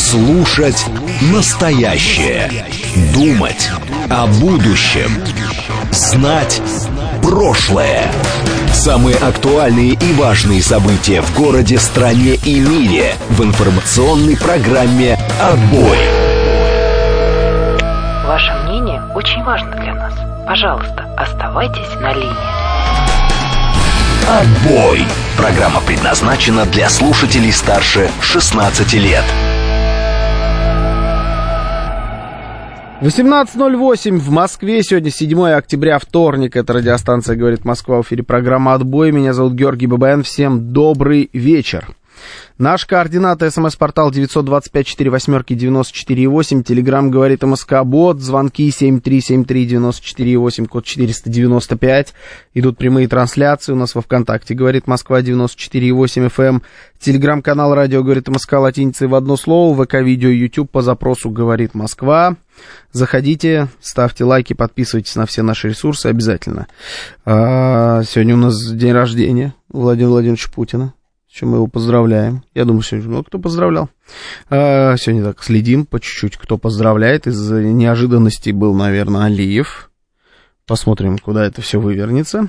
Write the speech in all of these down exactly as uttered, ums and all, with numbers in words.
Слушать настоящее. Думать о будущем. Знать прошлое. Самые актуальные и важные события в городе, стране и мире в информационной программе «Отбой». Ваше мнение очень важно для нас. Пожалуйста, оставайтесь на линии. «Отбой». Программа предназначена для слушателей старше шестнадцати лет. восемнадцать ноль восемь в Москве. Сегодня седьмое октября, вторник. Это радиостанция «Говорит Москва». В эфире программа «Отбой». Меня зовут Георгий Бабаян. Всем добрый вечер. Наш координат, смс-портал девять два пять четыре восемь девяносто четыре восемь, телеграмм «Говорит МСК-бот», звонки семь три семь три девяносто четыре восемь, код четыреста девяносто пять, идут прямые трансляции у нас во ВКонтакте, «Говорит Москва» девяносто четыре восемь эф эм, телеграм-канал «Радио Говорит МСК» латиницей в одно слово, ВК-видео, YouTube по запросу «Говорит Москва». Заходите, ставьте лайки, подписывайтесь на все наши ресурсы обязательно. А, сегодня у нас день рождения Владимира Владимировича Путина. Чем мы его поздравляем. Я думаю, сегодня много кто поздравлял. А, сегодня так следим по чуть-чуть, кто поздравляет. Из-за неожиданности был, наверное, Алиев. Посмотрим, куда это все вывернется.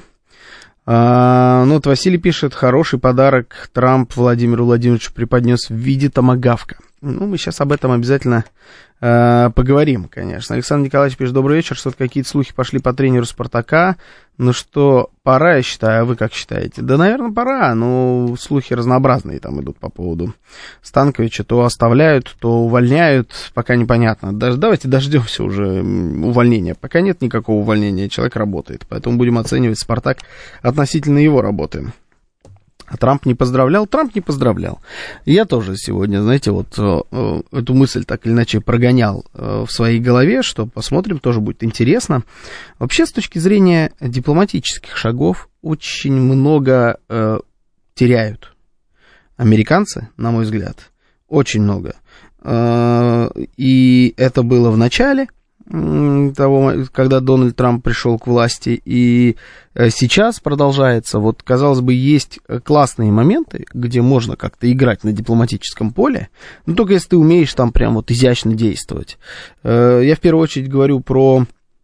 А, ну, вот Василий пишет, хороший подарок Трамп Владимиру Владимировичу преподнес в виде томагавка. Ну, мы сейчас об этом обязательно э, поговорим, конечно. Александр Николаевич пишет, добрый вечер, что-то какие-то слухи пошли по тренеру Спартака. Ну что, пора, я считаю, а вы как считаете? Да, наверное, пора, но слухи разнообразные там идут по поводу Станковича. То оставляют, то увольняют, пока непонятно. Даже, давайте дождемся уже увольнения. Пока нет никакого увольнения, человек работает, поэтому будем оценивать Спартак относительно его работы. А Трамп не поздравлял? Трамп не поздравлял. Я тоже сегодня, знаете, вот э, эту мысль так или иначе прогонял э, в своей голове, что посмотрим, тоже будет интересно. Вообще, с точки зрения дипломатических шагов, очень много э, теряют американцы, на мой взгляд. Очень много. Э, и это было в начале того, когда Дональд Трамп пришел к власти, и сейчас продолжается. Вот, казалось бы, есть классные моменты, где можно как-то играть на дипломатическом поле, но только если ты умеешь там прям вот изящно действовать. Я в первую очередь говорю про,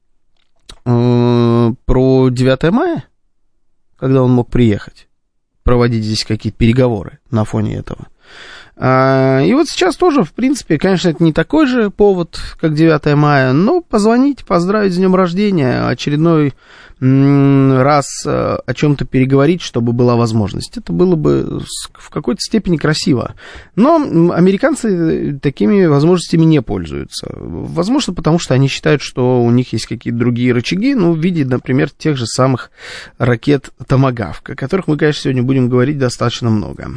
про девятое мая, когда он мог приехать, проводить здесь какие-то переговоры на фоне этого. И вот сейчас тоже, в принципе, конечно, это не такой же повод, как девятое мая, но позвонить, поздравить с днем рождения, очередной раз о чем-то переговорить, чтобы была возможность. Это было бы в какой-то степени красиво. Но американцы такими возможностями не пользуются. Возможно, потому что они считают, что у них есть какие-то другие рычаги, ну, в виде, например, тех же самых ракет «Томагавк», о которых мы, конечно, сегодня будем говорить достаточно много.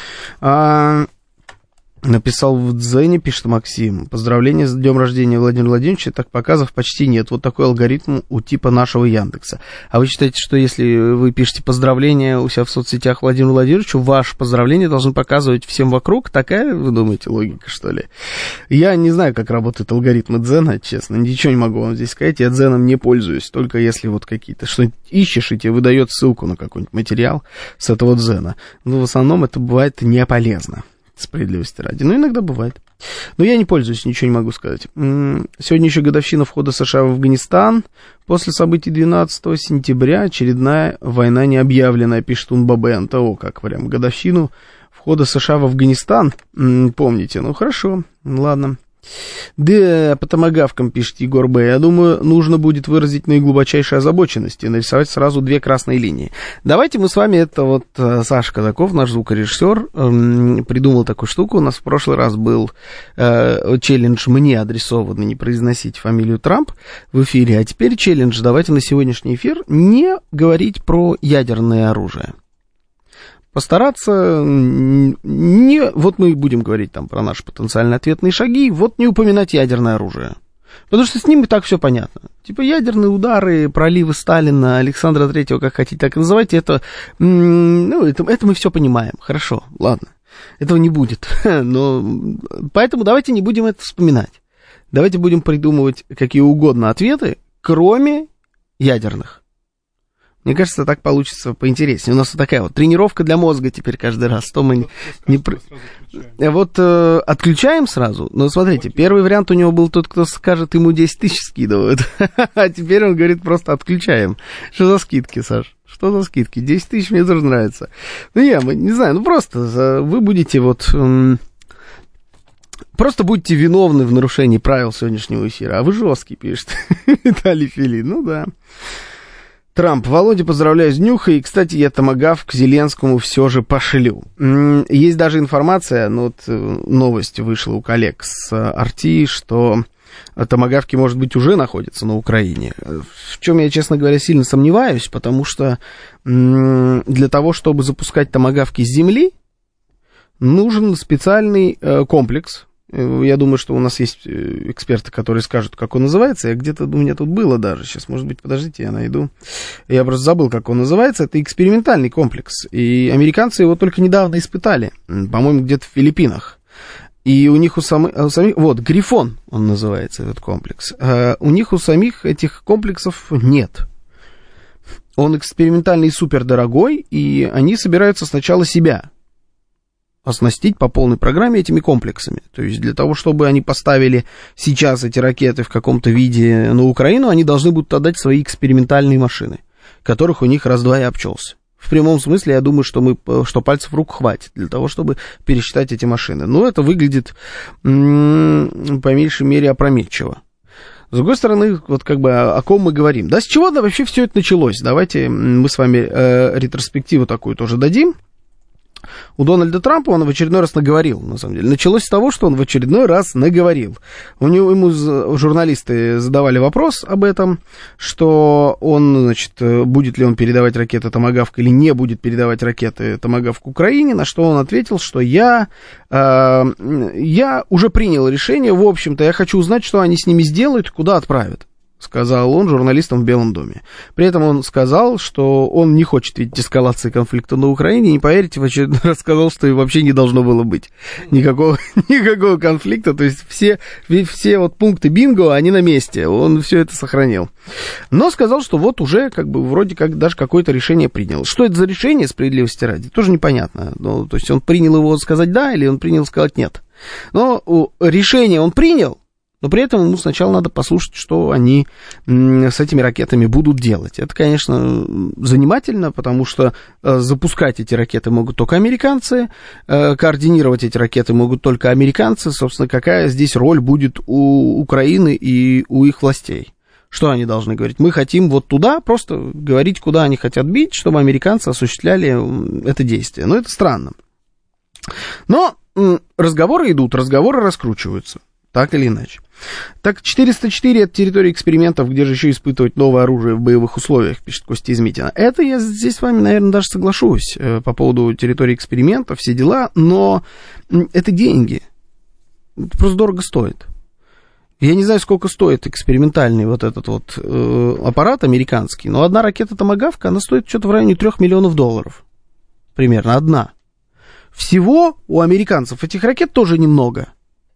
Написал в Дзене, пишет Максим, поздравления с днем рождения Владимира Владимировича, так показов почти нет. Вот такой алгоритм у типа нашего Яндекса. А вы считаете, что если вы пишете поздравления у себя в соцсетях Владимиру Владимировичу, ваше поздравление должны показывать всем вокруг? Такая, вы думаете, логика, что ли? Я не знаю, как работают алгоритмы Дзена, честно, ничего не могу вам здесь сказать. Я Дзеном не пользуюсь, только если вот какие-то что-нибудь ищешь, и тебе выдает ссылку на какой-нибудь материал с этого Дзена. Но в основном это бывает не полезно. Справедливости ради. Но иногда бывает. Но я не пользуюсь, ничего не могу сказать. Сегодня еще годовщина входа США в Афганистан. После событий двенадцатого сентября очередная война не объявленная, пишет Унбабен. Того, как прям годовщину входа США в Афганистан. Помните? Ну, хорошо. Ладно. Да, по томагавкам, пишет Егор Б. Я думаю, нужно будет выразить наиглубочайшую озабоченность и нарисовать сразу две красные линии. Давайте мы с вами, это вот Саша Казаков, наш звукорежиссер, эм, придумал такую штуку. У нас в прошлый раз был э, челлендж мне адресованный не произносить фамилию Трамп в эфире, а теперь челлендж, давайте на сегодняшний эфир не говорить про ядерное оружие. Постараться не... Вот мы будем говорить там про наши потенциальные ответные шаги, вот не упоминать ядерное оружие. Потому что с ним и так все понятно. Типа ядерные удары, проливы Сталина, Александра Третьего, как хотите, так называйте, это... Ну, это, это мы все понимаем. Хорошо, ладно. Этого не будет. Но поэтому давайте не будем это вспоминать. Давайте будем придумывать какие угодно ответы, кроме ядерных. Мне кажется, так получится поинтереснее. У нас вот такая вот тренировка для мозга теперь каждый раз. То мы не... Скажет, не... Вот э, отключаем сразу. Но смотрите, первый вариант у него был тот, кто скажет, ему десять тысяч скидывают. А теперь он говорит, просто отключаем. Что за скидки, Саш? Что за скидки? десять тысяч мне тоже нравится. Ну, я не знаю, ну просто вы будете вот... Эм, просто будете виновны в нарушении правил сегодняшнего эфира. А вы жесткий, пишет Виталий Филин. Ну да. Трамп. Володя, поздравляю с днюхой. И, кстати, я томагавк к Зеленскому все же пошлю. Есть даже информация, ну вот новость вышла у коллег с Арти, что томагавки, может быть, уже находятся на Украине. В чем я, честно говоря, сильно сомневаюсь, потому что для того, чтобы запускать томагавки с земли, нужен специальный комплекс. Я думаю, что у нас есть эксперты, которые скажут, как он называется. Я где-то, у меня тут было даже. Сейчас, может быть, подождите, я найду. Я просто забыл, как он называется. Это экспериментальный комплекс. И американцы его только недавно испытали. По-моему, где-то в Филиппинах. И у них у самых... У самих вот, Грифон он называется, этот комплекс. А у них у самих этих комплексов нет. Он экспериментальный, супердорогой, и они собираются сначала себя оснастить по полной программе этими комплексами. То есть для того, чтобы они поставили сейчас эти ракеты в каком-то виде на Украину, они должны будут отдать свои экспериментальные машины, которых у них раз-два и обчелся. В прямом смысле, я думаю, что, мы, что пальцев рук хватит для того, чтобы пересчитать эти машины. Но это выглядит, м-м, по меньшей мере, опрометчиво. С другой стороны, вот как бы о, о ком мы говорим. Да с чего-то вообще все это началось? Давайте мы с вами э, ретроспективу такую тоже дадим. У Дональда Трампа он в очередной раз наговорил, на самом деле. Началось с того, что он в очередной раз наговорил. У него, ему журналисты задавали вопрос об этом, что он, значит, будет ли он передавать ракеты «Томагавк» или не будет передавать ракеты «Томагавк» Украине, на что он ответил, что я, э, я уже принял решение, в общем-то, я хочу узнать, что они с ними сделают и куда отправят. Сказал он журналистам в Белом доме. При этом он сказал, что он не хочет видеть эскалации конфликта на Украине. Не поверите, в очередной раз сказал, что и вообще не должно было быть никакого, никакого конфликта. То есть все, все вот пункты бинго, они на месте. Он все это сохранил. Но сказал, что вот уже как бы вроде как даже какое-то решение принял. Что это за решение, справедливости ради, тоже непонятно. Ну, то есть он принял его сказать да или он принял сказать нет. Но решение он принял. Но при этом ему сначала надо послушать, что они с этими ракетами будут делать. Это, конечно, занимательно, потому что запускать эти ракеты могут только американцы, координировать эти ракеты могут только американцы. Собственно, какая здесь роль будет у Украины и у их властей? Что они должны говорить? Мы хотим вот туда, просто говорить, куда они хотят бить, чтобы американцы осуществляли это действие. Но это странно. Но разговоры идут, разговоры раскручиваются. Так или иначе. Так, четыреста четыре — это территория экспериментов, где же еще испытывать новое оружие в боевых условиях, пишет Костя Измитина. Это я здесь с вами, наверное, даже соглашусь э, по поводу территории экспериментов, все дела, но это деньги. Это просто дорого стоит. Я не знаю, сколько стоит экспериментальный вот этот вот э, аппарат американский, но одна ракета «Томагавк», она стоит что-то в районе трех миллионов долларов. Примерно одна. Всего у американцев этих ракет тоже немного.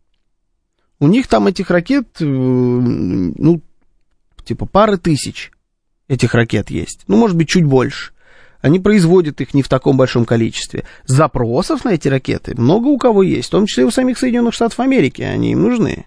У них там этих ракет, ну, типа пары тысяч этих ракет есть. Ну, может быть, чуть больше. Они производят их не в таком большом количестве. Запросов на эти ракеты много у кого есть, в том числе у самих Соединенных Штатов Америки. Они им нужны.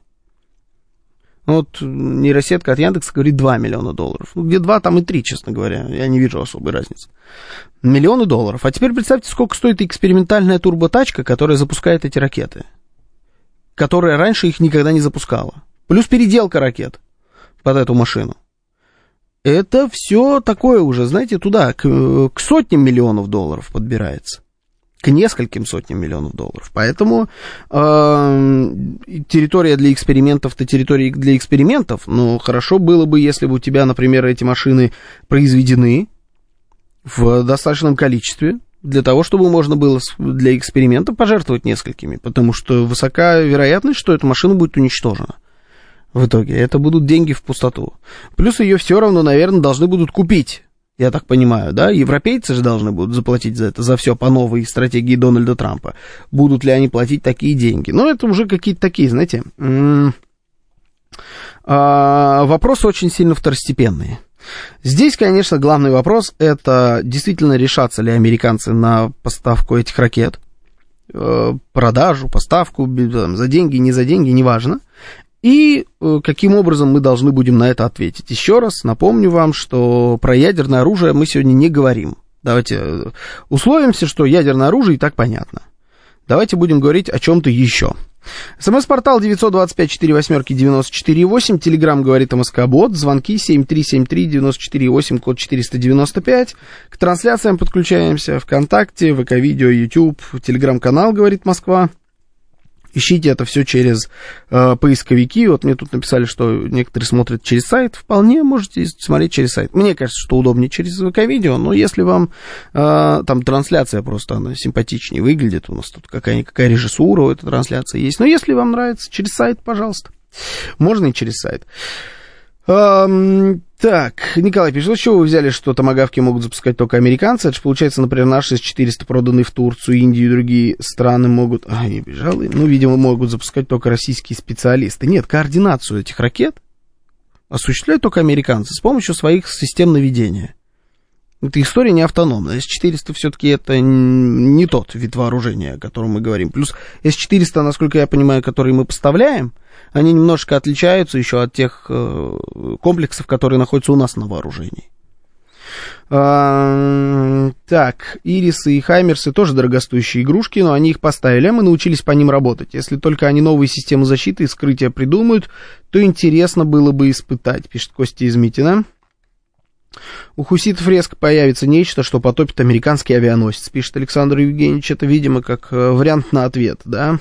Вот нейросетка от Яндекса говорит два миллиона долларов. Ну, где два, там и три, честно говоря. Я не вижу особой разницы. Миллионы долларов. А теперь представьте, сколько стоит экспериментальная турботачка, которая запускает эти ракеты. Которая раньше их никогда не запускала. Плюс переделка ракет под эту машину. Это все такое уже, знаете, туда, к, к сотням миллионов долларов подбирается. К нескольким сотням миллионов долларов. Поэтому э, территория для экспериментов-то территория для экспериментов. Но хорошо было бы, если бы у тебя, например, эти машины произведены в достаточном количестве, для того, чтобы можно было для эксперимента пожертвовать несколькими, потому что высока вероятность, что эта машина будет уничтожена. В итоге это будут деньги в пустоту. Плюс ее все равно, наверное, должны будут купить, я так понимаю, да? Европейцы же должны будут заплатить за это, за все по новой стратегии Дональда Трампа. Будут ли они платить такие деньги? Но это уже какие-то такие, знаете, м- а- вопросы очень сильно второстепенные. Здесь, конечно, главный вопрос, это действительно решатся ли американцы на поставку этих ракет, продажу, поставку, за деньги, не за деньги, неважно. И каким образом мы должны будем на это ответить. Еще раз напомню вам, что про ядерное оружие мы сегодня не говорим. Давайте условимся, что ядерное оружие и так понятно. Давайте будем говорить о чем-то еще. СМС-портал девять два пять четыре восемь девять четыре восемь, Телеграм говорит МСК-бот, звонки семь три семь три девять четыре восемь, код четыреста девяносто пять. К трансляциям подключаемся ВКонтакте, ВК-видео, YouTube, Телеграм-канал говорит Москва. Ищите это все через э, поисковики. Вот мне тут написали, что некоторые смотрят через сайт. Вполне можете смотреть через сайт. Мне кажется, что удобнее через ВК-видео, но если вам э, там трансляция просто, она симпатичнее выглядит, у нас тут какая-никакая режиссура у этой трансляции есть. Но если вам нравится через сайт, пожалуйста. Можно и через сайт. Эм, так, Николай пишет, с чего вы взяли, что томагавки могут запускать только американцы? Это же получается, например, наши эс четыреста, проданные в Турцию, Индию и другие страны могут... А, я бежал. Ну, видимо, могут запускать только российские специалисты. Нет, координацию этих ракет осуществляют только американцы с помощью своих систем наведения. Эта история не автономная. эс четыреста все-таки это не тот вид вооружения, о котором мы говорим. Плюс эс четыреста, насколько я понимаю, которые мы поставляем, они немножко отличаются еще от тех э, комплексов, которые находятся у нас на вооружении. А, так, ирисы и хаймерсы тоже дорогостоящие игрушки, но они их поставили, а мы научились по ним работать. Если только они новые системы защиты и скрытия придумают, то интересно было бы испытать, пишет Костя из Митина. У хуситов резко появится нечто, что потопит американский авианосец, пишет Александр Евгеньевич. Это, видимо, как вариант на ответ, да?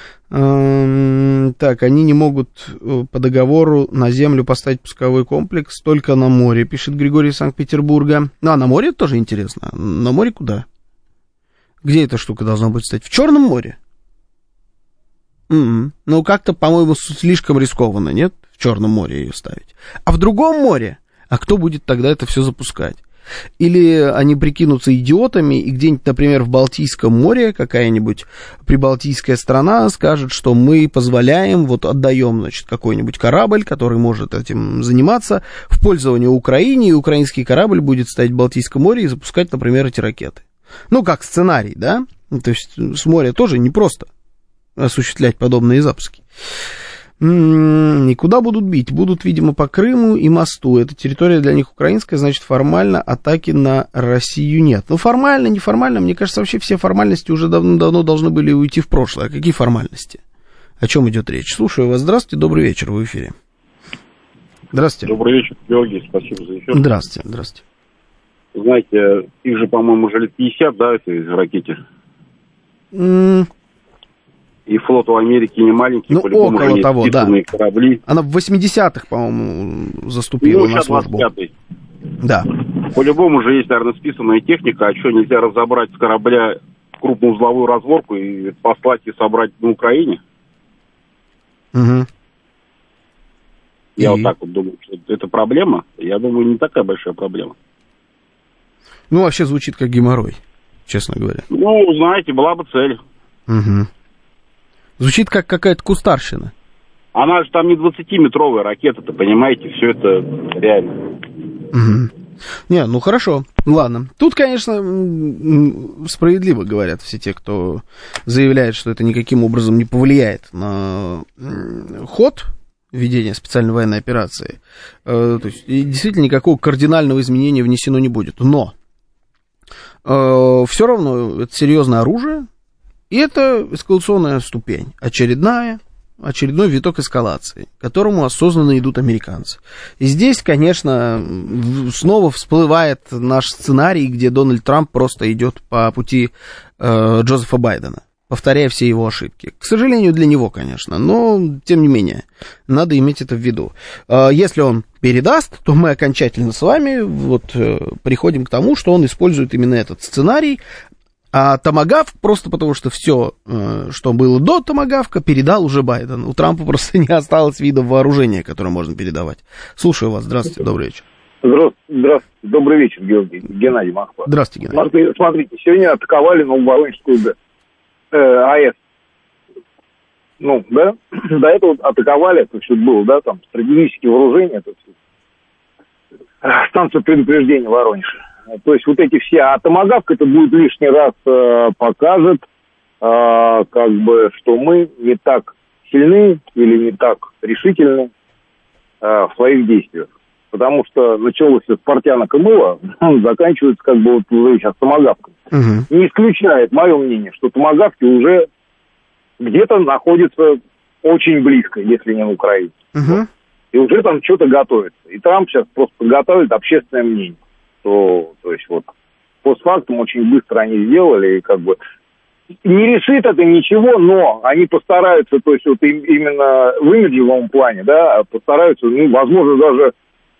Так, они не могут по договору на землю поставить пусковой комплекс, только на море, пишет Григорий из Санкт-Петербурга. Ну, а на море тоже интересно. На море куда? Где эта штука должна быть стоять? В Черном море? Mm-hmm. Ну, как-то, по-моему, слишком рискованно, нет? В Черном море ее ставить. А в другом море? А кто будет тогда это все запускать? Или они прикинутся идиотами, и где-нибудь, например, в Балтийском море какая-нибудь прибалтийская страна скажет, что мы позволяем, вот отдаем, значит, какой-нибудь корабль, который может этим заниматься, в пользование Украине, и украинский корабль будет стоять в Балтийском море и запускать, например, эти ракеты. Ну, как сценарий, да? То есть с моря тоже непросто осуществлять подобные запуски. И куда будут бить? Будут, видимо, по Крыму и мосту. Эта территория для них украинская, значит, формально атаки на Россию нет. Ну, формально, неформально, мне кажется, вообще все формальности уже давно-давно должны были уйти в прошлое. А какие формальности? О чем идет речь? Слушаю вас. Здравствуйте, добрый вечер, вы в эфире. Здравствуйте. Добрый вечер, Георгий, спасибо за эфир. Здравствуйте, здравствуйте. Знаете, их же, по-моему, уже лет пятьдесят, да, этой ракете? Mm. И флот у Америки не маленький, ну, по-любому около уже того, да. корабли. Она в восьмидесятых, по-моему, заступила ну, на службу. двадцать пятый. Да. По-любому уже есть, наверное, списанная техника, а что, нельзя разобрать с корабля крупноузловую разборку и послать и собрать на Украине? Угу. Я и... вот так вот думаю, что это проблема. Я думаю, не такая большая проблема. Ну, вообще звучит как геморрой, честно говоря. Ну, знаете, была бы цель. Угу. Звучит как какая-то кустарщина. Она же там не двадцатиметровая ракета-то, понимаете, все это реально. Угу. Не, ну хорошо, ладно. Тут, конечно, справедливо говорят все те, кто заявляет, что это никаким образом не повлияет на ход ведения специальной военной операции. То есть, действительно, никакого кардинального изменения внесено не будет. Но все равно это серьезное оружие. И это эскалационная ступень, очередная, очередной виток эскалации, к которому осознанно идут американцы. И здесь, конечно, снова всплывает наш сценарий, где Дональд Трамп просто идет по пути э, Джозефа Байдена, повторяя все его ошибки. К сожалению, для него, конечно, но, тем не менее, надо иметь это в виду. Э, если он передаст, то мы окончательно с вами вот, э, приходим к тому, что он использует именно этот сценарий. А томагавк просто потому, что все, что было до томагавка, передал уже Байден. У Трампа просто не осталось видов вооружения, которое можно передавать. Слушаю вас. Здравствуйте, добрый вечер. Здравствуйте, добрый вечер, Георгий. Геннадий, Москва. Здравствуйте, Геннадий. Смотрите, смотрите сегодня атаковали Нововоронежскую э, АЭС. Ну, да, до этого атаковали, то есть было, да, там, стратегические вооружения, то есть станцию предупреждения Воронеж. То есть вот эти все, а томагавк это будет лишний раз э, покажет, э, как бы, что мы не так сильны или не так решительны э, в своих действиях. Потому что началось с портянок и мыла, заканчивается как бы вот уже сейчас томагавком. Угу. Не исключает, мое мнение, что томагавки уже где-то находятся очень близко, если не на Украине. Угу. И уже там что-то готовится. И Трамп сейчас просто подготовит общественное мнение. То, то есть вот постфактум очень быстро они сделали, и как бы не решит это ничего, но они постараются, то есть вот именно в имиджевом плане, да, постараются, ну, возможно, даже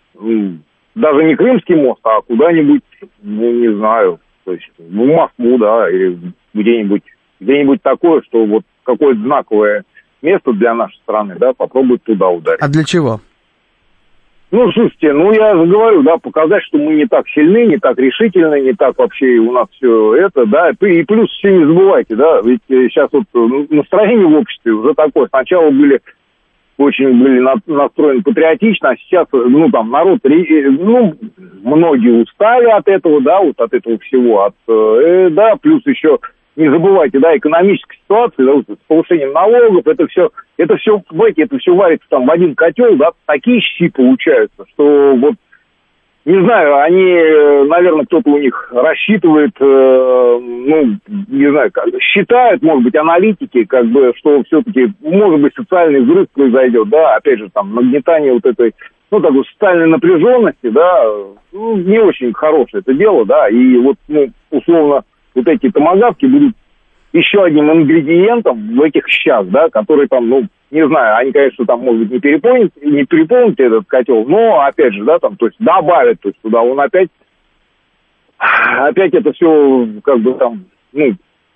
даже не Крымский мост, а куда-нибудь, ну, не знаю, то есть в Москву, да, или где-нибудь, где-нибудь такое, что вот какое-то знаковое место для нашей страны, да, попробуют туда ударить. А для чего? Ну, слушайте, ну, я же говорю, да, показать, что мы не так сильны, не так решительны, не так вообще у нас все это, да, и плюс все не забывайте, да, ведь сейчас вот настроение в обществе уже такое, сначала были, очень были настроены патриотично, а сейчас, ну, там, народ, ну, многие устали от этого, да, вот от этого всего, от, э, да, плюс еще... Не забывайте, да, экономическая ситуация, да, вот, с повышением налогов, это все, это все, знаете, это все варится там в один котел, да, такие щи получаются, что вот, не знаю, они, наверное, кто-то у них рассчитывает, э, ну, не знаю, как, считают, может быть, аналитики, как бы, что все-таки, может быть, социальный взрыв произойдет, да, опять же, там, нагнетание вот этой, ну, такой социальной напряженности, да, ну, не очень хорошее это дело, да, и вот, ну, условно, вот эти томагавки будут еще одним ингредиентом в этих щах, да, которые там, ну, не знаю, они, конечно, там, может быть, не переполнят, не переполнят этот котел, но, опять же, да, там, то есть добавят, то есть туда он опять, опять это все, как бы там, ну,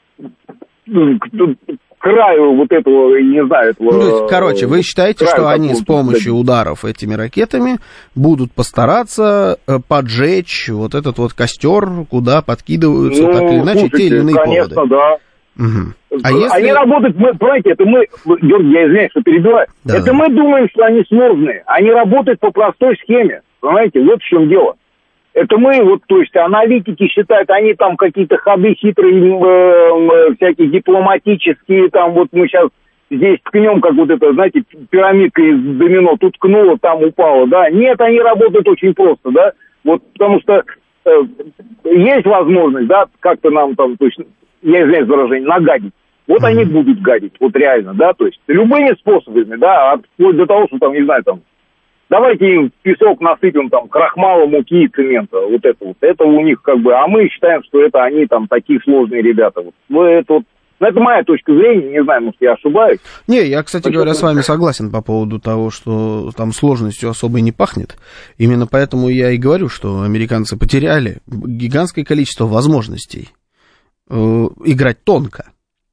к краю вот этого, не знаю, этого... Ну, короче, вы считаете, что они с помощью ударов этими ракетами будут постараться поджечь вот этот вот костер, куда подкидываются, ну, так или иначе, слушайте, те или иные конечно, поводы? Да. Угу. А они если... работают, мы, понимаете, это мы, Георгий, я извиняюсь, что перебиваю, да, это да. Мы думаем, что они сложные, они работают по простой схеме, понимаете, вот в чем дело. Это мы, вот, то есть, аналитики считают, они там какие-то ходы хитрые, э, всякие дипломатические, там, вот мы сейчас здесь ткнем, как вот это, знаете, пирамидка из домино, тут ткнула, там упала, да. Нет, они работают очень просто, да, вот, потому что э, есть возможность, да, как-то нам там, то есть, я извиняюсь за выражение, нагадить. Вот mm-hmm. они будут гадить, вот реально, да, то есть, любыми способами, да, от, вплоть до того, что там, не знаю, там, давайте им песок насыпем, там, крахмала, муки и цемента, вот это вот. Это у них как бы, а мы считаем, что это они там такие сложные ребята. Вот. Ну, это вот, ну, это моя точка зрения, не знаю, может, я ошибаюсь. Не, я, кстати говоря, с вами согласен по поводу того, что там сложностью особо не пахнет. Именно поэтому я и говорю, что американцы потеряли гигантское количество возможностей э, играть тонко.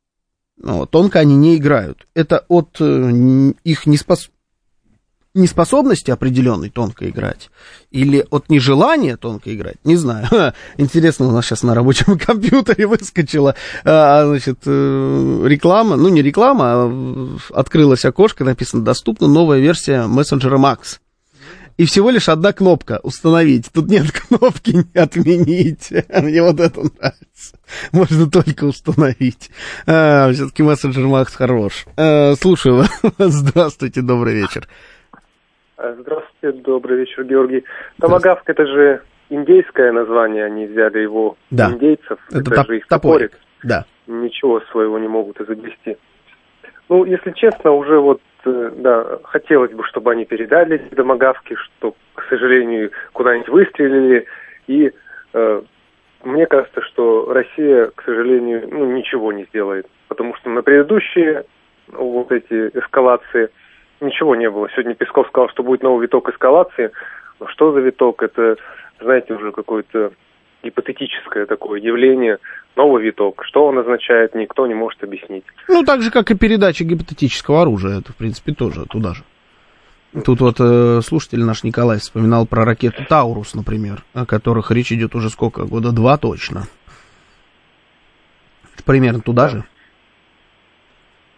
Но тонко они не играют. Это от э, их неспособности, неспособности определенной тонко играть или от нежелания тонко играть, не знаю. Интересно, у нас сейчас на рабочем компьютере выскочила, а, значит, реклама, ну не реклама, а открылось окошко, написано «Доступна новая версия мессенджера Max». И всего лишь одна кнопка «Установить». Тут нет кнопки «Отменить». Мне вот это нравится. Можно только установить. А, все-таки мессенджер Max хорош. А, слушаю вас. Здравствуйте, добрый вечер. Здравствуйте, добрый вечер, Георгий. Томагавк — это же индейское название, они взяли его да. индейцев, это, это топ- же их топорик. топорик. Да. Ничего своего не могут изобрести. Ну, если честно, уже вот, да, хотелось бы, чтобы они передали эти томагавки, что, к сожалению, куда-нибудь выстрелили, и э, мне кажется, что Россия, к сожалению, ну, ничего не сделает, потому что на предыдущие вот эти эскалации ничего не было. Сегодня Песков сказал, что будет новый виток эскалации. Но что за виток? Это, знаете, уже какое-то гипотетическое такое явление. Новый виток. Что он означает, никто не может объяснить. Ну, так же, как и передача гипотетического оружия. Это, в принципе, тоже туда же. Тут вот э, слушатель наш Николай вспоминал про ракету «Таурус», например, о которых речь идет уже сколько? Года два точно. Это примерно туда же.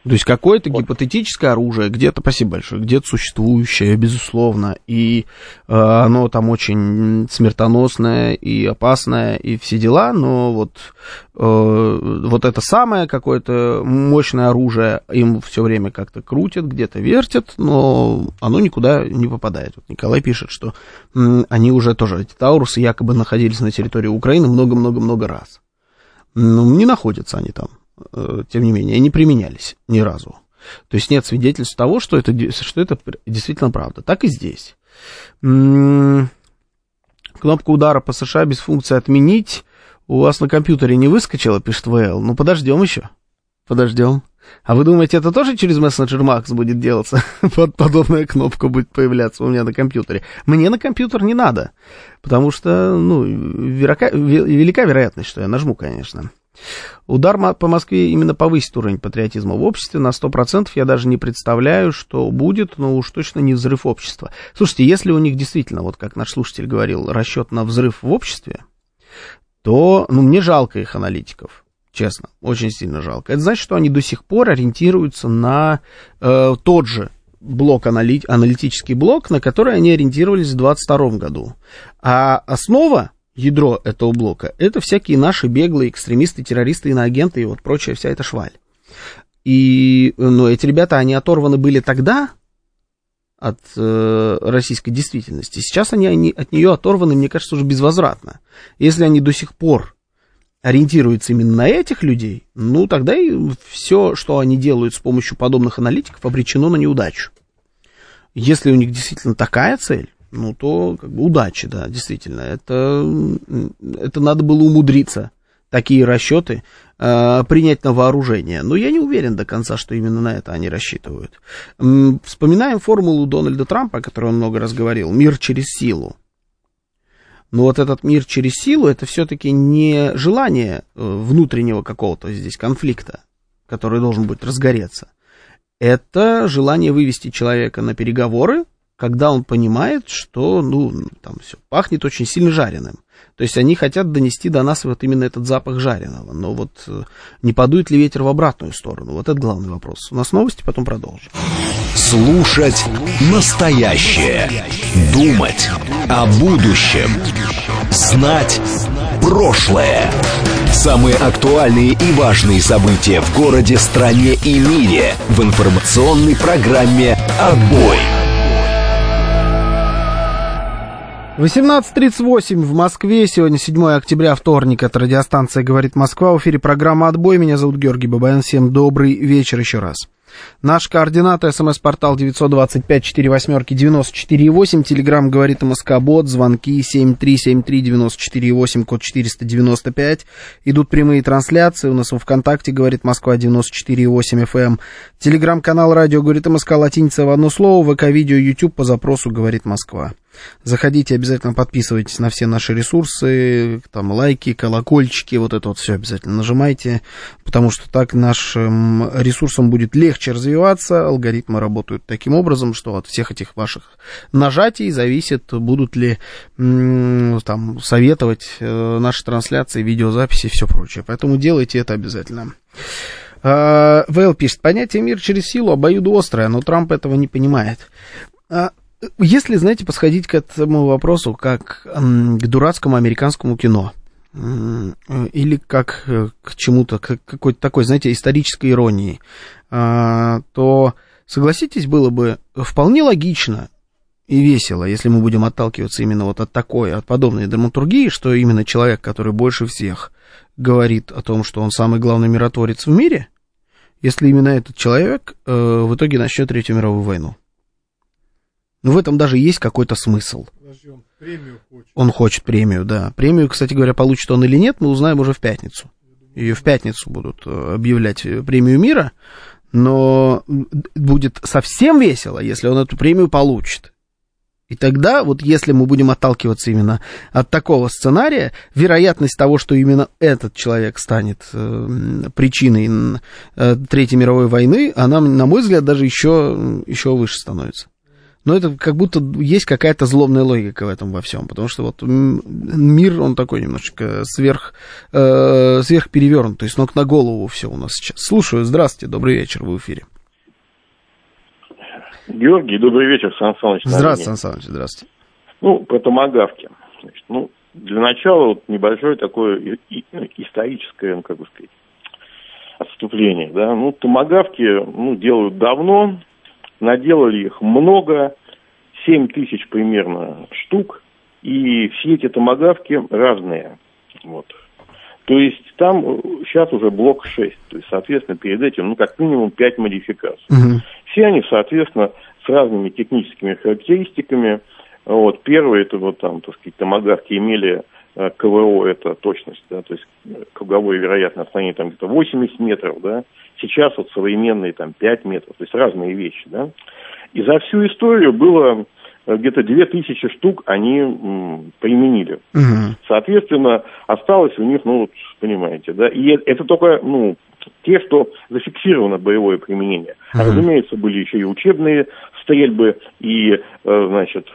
То есть какое-то вот гипотетическое оружие, где-то, спасибо большое, где-то существующее, безусловно, и э, оно там очень смертоносное и опасное, и все дела, но вот, э, вот это самое какое-то мощное оружие им все время как-то крутят, где-то вертят, но оно никуда не попадает. Вот Николай пишет, что м, они уже тоже, эти Таурусы, якобы находились на территории Украины много-много-много раз. Ну, не находятся они там. Тем не менее, не применялись ни разу. То есть нет свидетельств того, что это, что это действительно правда. Так и здесь. М-м- кнопка удара по США без функции «отменить» у вас на компьютере не выскочила, пишет ВЛ. Ну, подождем еще. Подождем. А вы думаете, это тоже через мессенджер Макс будет делаться? Вот подобная кнопка будет появляться у меня на компьютере. Мне на компьютер не надо, потому что, ну, велика, велика вероятность, что я нажму, конечно. Удар по Москве именно повысит уровень патриотизма в обществе на сто процентов. Я даже не представляю, что будет, но уж точно не взрыв общества. Слушайте, если у них действительно, вот как наш слушатель говорил, расчет на взрыв в обществе, то, ну, мне жалко их аналитиков, честно, очень сильно жалко. Это значит, что они до сих пор ориентируются на э, тот же блок, анали... аналитический блок, на который они ориентировались в двадцать втором году. А основа, ядро этого блока, это всякие наши беглые экстремисты, террористы, иноагенты и вот прочая вся эта шваль. И, ну, эти ребята, они оторваны были тогда от э, российской действительности. Сейчас они, они от нее оторваны, мне кажется, уже безвозвратно. Если они до сих пор ориентируются именно на этих людей, ну, тогда и все, что они делают с помощью подобных аналитиков, обречено на неудачу. Если у них действительно такая цель, ну, то как бы удачи, да, действительно. Это, это надо было умудриться, такие расчеты, э, принять на вооружение. Но я не уверен до конца, что именно на это они рассчитывают. М, вспоминаем формулу Дональда Трампа, о которой он много раз говорил, «мир через силу». Но вот этот мир через силу, это все-таки не желание внутреннего какого-то здесь конфликта, который должен будет разгореться. Это желание вывести человека на переговоры, когда он понимает, что, ну, там все пахнет очень сильно жареным. То есть они хотят донести до нас вот именно этот запах жареного. Но вот не подует ли ветер в обратную сторону? Вот это главный вопрос. У нас новости, потом продолжим. Слушать настоящее. Думать о будущем. Знать прошлое. Самые актуальные и важные события в городе, стране и мире в информационной программе «Отбой». восемнадцать тридцать восемь в Москве. Сегодня седьмое октября, вторник. Это радиостанция «Говорит Москва». В эфире программа «Отбой». Меня зовут Георгий Бабаян. Всем добрый вечер еще раз. Наш координаты: смс-портал девятьсот двадцать пять сорок восемь девяносто четыре восемь. Телеграмм «Говорит МСК-бот». Звонки семь три семь три девяносто четыре восемь, код четыреста девяносто пять. Идут прямые трансляции. У нас во ВКонтакте «Говорит Москва» девяносто четыре восемь эф эм. Телеграм-канал «Радио Говорит МСК» латиница в одно слово. ВК-видео, YouTube по запросу «Говорит Москва». Заходите, обязательно подписывайтесь на все наши ресурсы, там лайки, колокольчики, вот это вот все обязательно нажимайте, потому что так нашим ресурсам будет легче развиваться. Алгоритмы работают таким образом, что от всех этих ваших нажатий зависит, будут ли м- там советовать э, наши трансляции, видеозаписи и все прочее. Поэтому делайте это обязательно. ВЛ пишет: понятие «мир через силу» обоюдоострое, но Трамп этого не понимает. Если, знаете, подходить к этому вопросу как к дурацкому американскому кино, или как к чему-то, к какой-то такой, знаете, исторической иронии, то, согласитесь, было бы вполне логично и весело, если мы будем отталкиваться именно вот от такой, от подобной драматургии, что именно человек, который больше всех говорит о том, что он самый главный миротворец в мире, если именно этот человек в итоге начнет Третью мировую войну. Но в этом даже есть какой-то смысл. Подожди, он премию хочет. Он хочет премию, да. Премию, кстати говоря, получит он или нет, мы узнаем уже в пятницу. Ее в пятницу будут объявлять премию мира, но будет совсем весело, если он эту премию получит. И тогда, вот если мы будем отталкиваться именно от такого сценария, вероятность того, что именно этот человек станет э, причиной э, Третьей мировой войны, она, на мой взгляд, даже еще, еще выше становится. Но это как будто есть какая-то злобная логика в этом во всем, потому что вот мир, он такой немножечко сверх, э, сверхперевернут, то есть ног на голову все у нас сейчас. Слушаю, здравствуйте, добрый вечер, вы в эфире. Георгий, добрый вечер, Сан Саныч. Здравствуйте, Сан Саныч, здравствуйте. Ну, про томагавки. Значит, ну, для начала вот небольшое такое историческое, ну, как бы сказать, отступление, да. Ну, томагавки, ну, делают давно, наделали их много, семь тысяч примерно штук, и все эти томагавки разные, вот. То есть там сейчас уже блок шесть, то есть, соответственно, перед этим, ну, как минимум пять модификаций. Угу. Все они, соответственно, с разными техническими характеристиками. Вот, первые, это вот там, так сказать, томагавки имели э, КВО, это точность, да, то есть круговое вероятное отклонение там где-то восемьдесят метров, да. Сейчас вот современные там пять метров, то есть разные вещи, да. И за всю историю было где-то две тысячи штук они м, применили. Угу. Соответственно, осталось у них, ну, вот, понимаете, да, и это только, ну, те, что зафиксировано боевое применение. Uh-huh. А, разумеется, были еще и учебные стрельбы, и, э, значит,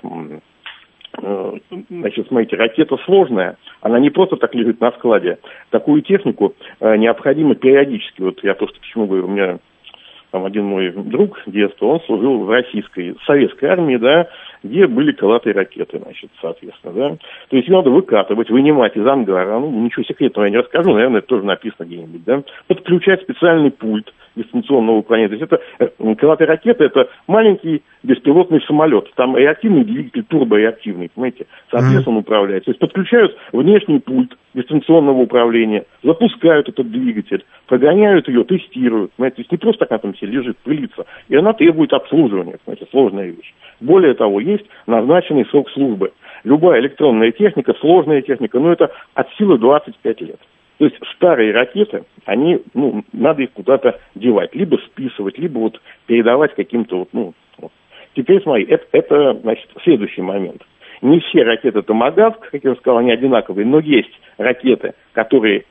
э, значит, смотрите, ракета сложная, она не просто так лежит на складе. Такую технику э, необходимо периодически, вот я просто к чему говорю, у меня там один мой друг детства, он служил в российской, советской армии, да, где были крылатые ракеты, значит, соответственно, да. То есть надо выкатывать, вынимать из ангара, ну, ничего секретного я не расскажу, наверное, это тоже написано где-нибудь, да. Подключать специальный пульт дистанционного управления. То есть это, крылатая ракета, это маленький беспилотный самолет, там реактивный двигатель, турбореактивный, понимаете, соответственно, он управляется. То есть подключают внешний пульт дистанционного управления, запускают этот двигатель, прогоняют ее, тестируют, понимаете, то есть не просто так она там себе лежит, пылится, и она требует обслуживания, понимаете, сложная вещь. Более того, есть назначенный срок службы. Любая электронная техника, сложная техника, ну, это от силы двадцать пять лет. То есть старые ракеты, они, ну, надо их куда-то девать, либо списывать, либо вот передавать каким-то вот, ну, вот. Теперь смотри, это, это, значит, следующий момент. Не все ракеты «Томагавк», как я уже сказал, они одинаковые, но есть ракеты, которые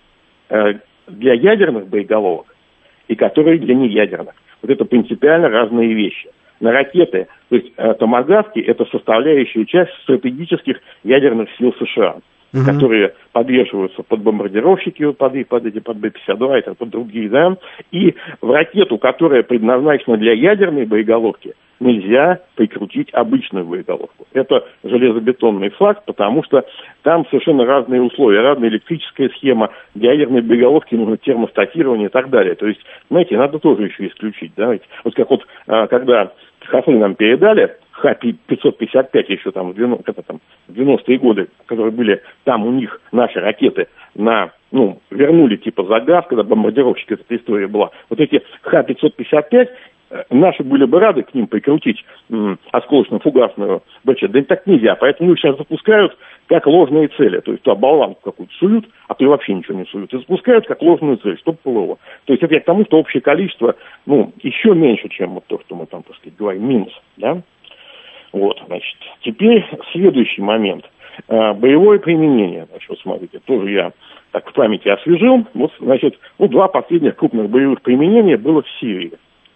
э, для ядерных боеголовок и которые для неядерных. Вот это принципиально разные вещи. На ракеты, то есть э, «Томагавки» — это составляющая часть стратегических ядерных сил США, uh-huh. которые подвешиваются под бомбардировщики, под, под эти, под Бэ пятьдесят два, это под другие, да. И в ракету, которая предназначена для ядерной боеголовки, нельзя прикрутить обычную боеголовку. Это железобетонный факт, потому что там совершенно разные условия, разная электрическая схема, для ядерной боеголовки нужно термостатирование и так далее. То есть, знаете, надо тоже еще исключить, да, ведь вот как вот, когда Хафы нам передали, Ха пятьсот пятьдесят пять еще там в девяностые годы, которые были там у них, наши ракеты, на, ну, вернули типа загаз, когда бомбардировщик, эта история была. Вот эти Ха пятьсот пятьдесят пять, наши были бы рады к ним прикрутить м, осколочно-фугасную БЧ, да и так нельзя, поэтому их сейчас запускают как ложные цели, то есть туда болванку какую-то суют, а то и вообще ничего не суют, и запускают как ложную цель, чтобы ПВО. То есть это я к тому, что общее количество, ну, еще меньше, чем вот то, что мы там, так сказать, говорим, минус, да. Вот, значит, теперь следующий момент. А, боевое применение, значит, вот смотрите, тоже я так в памяти освежил. Вот, значит, ну, два последних крупных боевых применения было в Сирии.